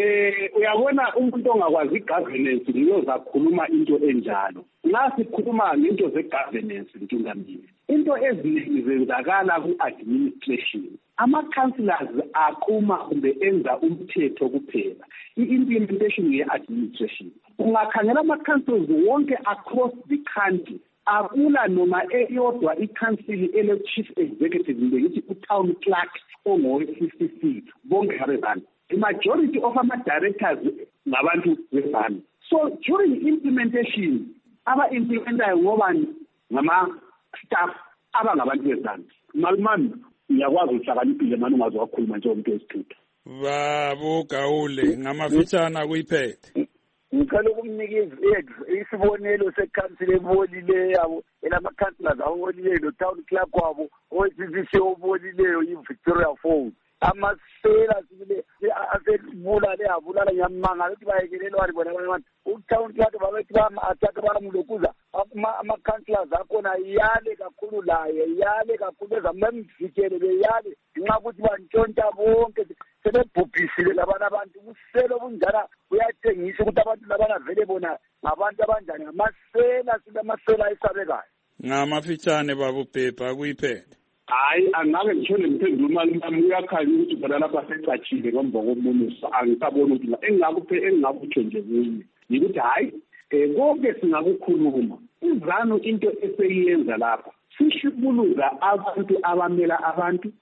uyabona umuntu ongakwazi i-governance niyozakhuluma into enjalo nasikhuluma ngento ze-governance Ntungamili into eziningi zenzakala ku-administration ama-councillors aquma kumbe enza umthetho kuphela i-implementation ye-administration ungakhangela ama-councils wonke across the country akula noma eyodwa i-council ele-chief executive ngithi u-town clerk ongowe-CCC bonke abezana the majority of ama-directors ngabantu bezana so during implementation aba-implementayo ngobani ngama-staff abangabantu bezana malumani uyakwazi uhlakaniphile mani ungazi wakhuluma njengomuntu wesithutha babo Gawule ngamafitshana kuyiphethe ngicela ukumnikeza isibonelo sekhansila ebolileyo yabo elamakhansila zawolileyo lo-town clerk wabo owe-CCC obolileyo i-Victoria Falls amasela sibile asebulale abulala ngiyamangala ukuthi bayekelelwani bona abantu u-town clerk babethi bama-attack bamlokuza ama-councillors akhona yale kakhulu laye yale kakhulu ezamemvikele beyale ngenxa ukuthi bantshontsha bonke sebebhubhisile labana abantu ubuselo bunjana buyathengisa ukuthi abantu labana vele bona ngabantu abanjani ngamasela silamasela ayesabekayo ngamafitshane baba uBhebhe akuyiphethe hayi angabe ngithole mpendulo malumami uyakhanya ukuthi bona lapha secatshile ngomba komunuso angisabona ukuthi engingakutsho nje kunye yikuthi hayi konke singakukhuluma izanu into eseyenza lapha sishukuluza abantu abamela abantu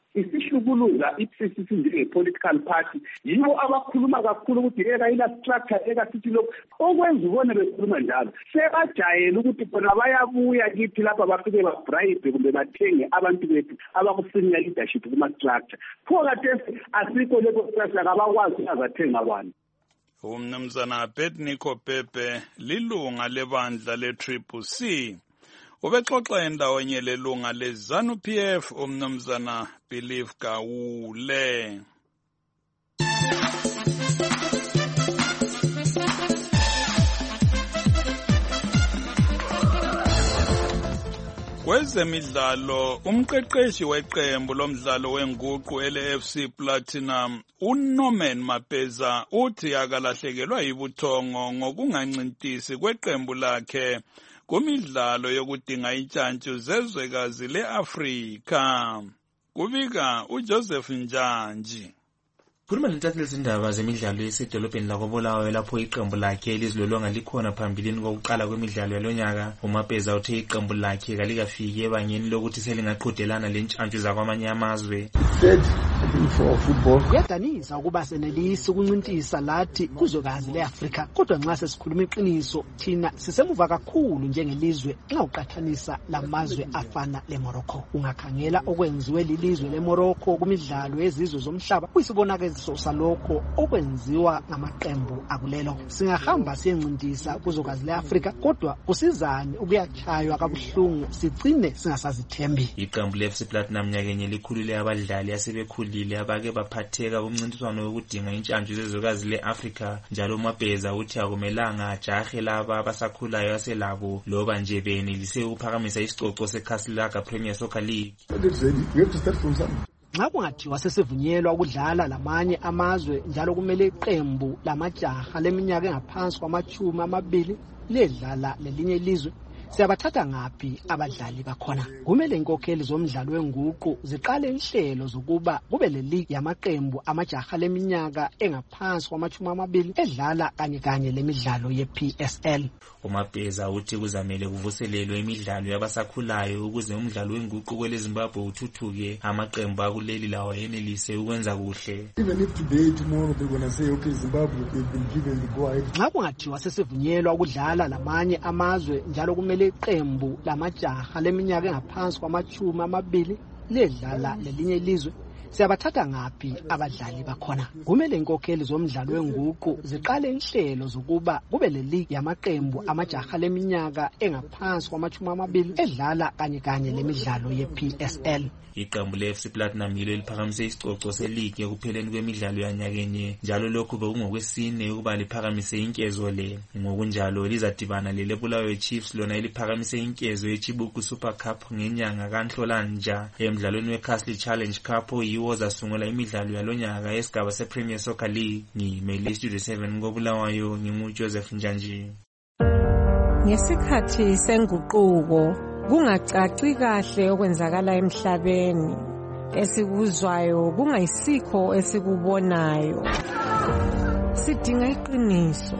isihlukuluza i-PCC njenge-political party yibo abakhuluma kakhulu ukuthi eka-structure eka-sithi lokhu okwenza ubone bekhuluma njalo sebajayele ukuthi khona bayabuya kithi lapha bafike babribe kumbe bathenge abantu bethu abaku-senior leadership kuma-structure pho kathesi asikho leso structure kabakwazi azathenga abantu. Umnumzana Abednego Pepe lilunga lebandla le-Triple C. Ubexoxa endaweni lelunga le-ZANU-PF umnumzana Believe Gawule. Kwezemidlalo, umqeqeshi weqembu lomdlalo wenguqu ele-FC Platinum uNorman Mapeza uthi akalahlekelwa yibuthongo ngokungancintisi kweqembu lakhe kumidlalo yokudinga intshantshu zezwekazi le-Afrika. Kubika uJoseph Njanji. Khuluma lentatheli zindaba zemidlalo esedolobheni lakoBulawayo lapho iqembu lakhe elizilolonga likhona phambilini kokuqala kwemidlalo yalonyaka. uMapeza uthe iqembu lakhe kalikafiki ebangeni lokuthi selingaqhudelana lentshantshu zakwamanye amazwe. Kuyadanisa ukuba senelisi ukuncintisa lathi kuzwekazi le-Afrika, kodwa nxa sesikhuluma iqiniso thina sisemuva kakhulu njengelizwe nxa uqathanisa lamazwe afana leMorocco. Ungakhangela okwenziwe lilizwe leMorocco kumidlalo yezizwe zomhlaba kuyisibonakaliso salokho okwenziwa ngamaqembu akulelo. Singahamba siyencintisa kuzwekazi le-Afrika, kodwa kusizani ukuyachaywa kabuhlungu sigcine singasazithembi. Iqembu le-FC Platinum nyakenye likhulule abadlali asebekhulile abake baphatheka kumncintiswano wokudinga intshantshu zezwekazi le-Afrika. Njalo uMapeza uthi akumelanga ajahe laba abasakhulayo aselabo loba nje benelise ukuphakamisa isicoco seCastle Premier Soccer League. Nxa kungathiwa sesivunyelwa ukudlala lamanye amazwe njalo kumele iqembu lamajaha leminyaka engaphansi kwama-20 ledlala lelinye ilizwe, siyabathatha ngaphi abadlali bakhona? Kumele inkokheli zomdlalo wenguqu ziqale inhlelo zokuba kube leligi yamaqembu amajaha leminyaka engaphansi kwama-20 edlala kanye lemidlalo ye-PSL. uMapeza uthi kuzamele kuvuselelwe imidlalo yabasakhulayo ukuze umdlalo wenguqu kwele Zimbabwe uthuthuke, amaqembu akuleli lawo yenelise ukwenza kuhle. Even if today, tomorrow they're going to say, okay, Zimbabwe, they've been given the go-ahead. Nxa kungathiwa sesivunyelwa ukudlala lamanye amazwe njalo kumele iqembu lamajaha leminyaka engaphansi kwama-20 ledlala lelinye ilizwe, siyabathatha ngaphi abadlali bakhona? Kumele inkokheli zomdlalo wenguqu ziqale inhlelo zokuba kube leligi yamaqembu amajaha leminyaka engaphansi kwama-20 edlala kanye lemidlalo ye-PSL. Iqembu le-FC Platinum yilo liphakamise isicoco seligi ekupheleni kwemidlalo yanyakenye, njalo lokhu bekungokwesine ukuba liphakamise inkezo le. Ngokunjalo lizadibana leBulawayo Chiefs lona eliphakamise inkezo yeChibuku Super Cup ngenyanga kaNhlolanja. Emidlalweni weCastle Challenge Cup yiwo zasungula imidlalo yalonyaka yesigaba sePremier Soccer League. Ngimele Studio 7 koBulawayo, nginguJoseph Njanji. Ngesikhathi senguquko kungacaci kahle okwenzakala emhlabeni, esikuzwayo kungayisikho esikubonayo. Sidinga iqiniso,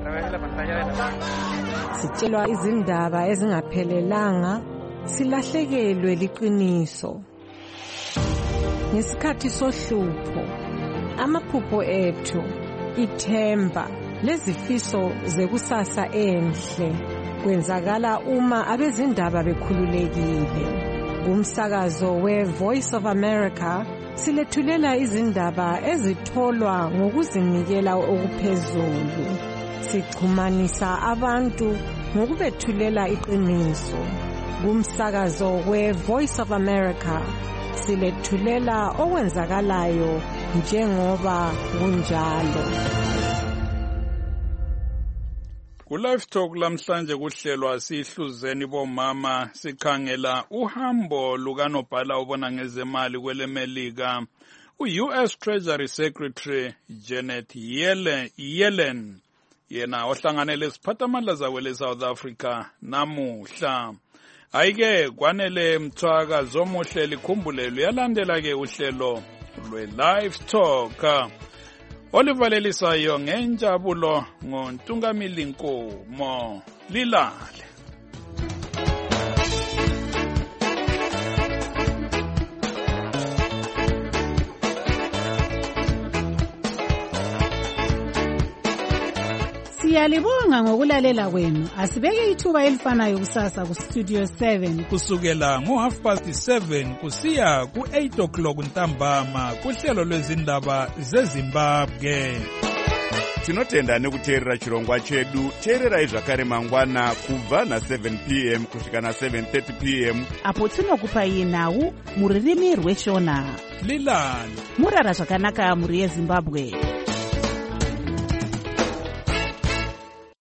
sitshelwa izindaba ezingaphelelanga, silahlekelwe liqiniso. Ngesikhathi sohlupho, amaphupho ethu, ithemba lezifiso zekusasa enhle kwenzakala uma abezindaba bekhululekile. Kumsakazo we-Voice of America silethulela izindaba ezitholwa ngokuzinikela okuphezulu. Sichumanisa abantu ngokubethulela iqiniso. Kumsakazo we-Voice of America silethulela okwenzakalayo njengoba kunjalo. Ku-Live Talk lamhlanje kuhlelwa sihluzeni bomama sikhangela uhambo lukanobhala obona ngezemali kwelemelika u-US Treasury Secretary Janet Yellen, yena ohlanganele isiphathamandla zakwele South Africa namuhla. Ayike kwanele mthwakazo omuhle likhumbule luyalandela-ke uhlelo lwe-Live Talk olivalelisayo ngenjabulo ngoNtungamili Nkomo. Lilale. Siyalibonga ngokulalela kwenu. Asibeke ithuba elifanayo kusasa ku Studio 7 kusukela ngo7:30 kusiya ku8 ntambama kuhlelo lwezindaba zeZimbabwe. Tinotenda nekuteerera chirongwa chedu. Teererai zvakare mangwana kubva na7 p.m. kusvika na7:30 p.m. apo tinokupai nhau muririmi rweshona. Lilani murara zvakanaka muri yeZimbabwe.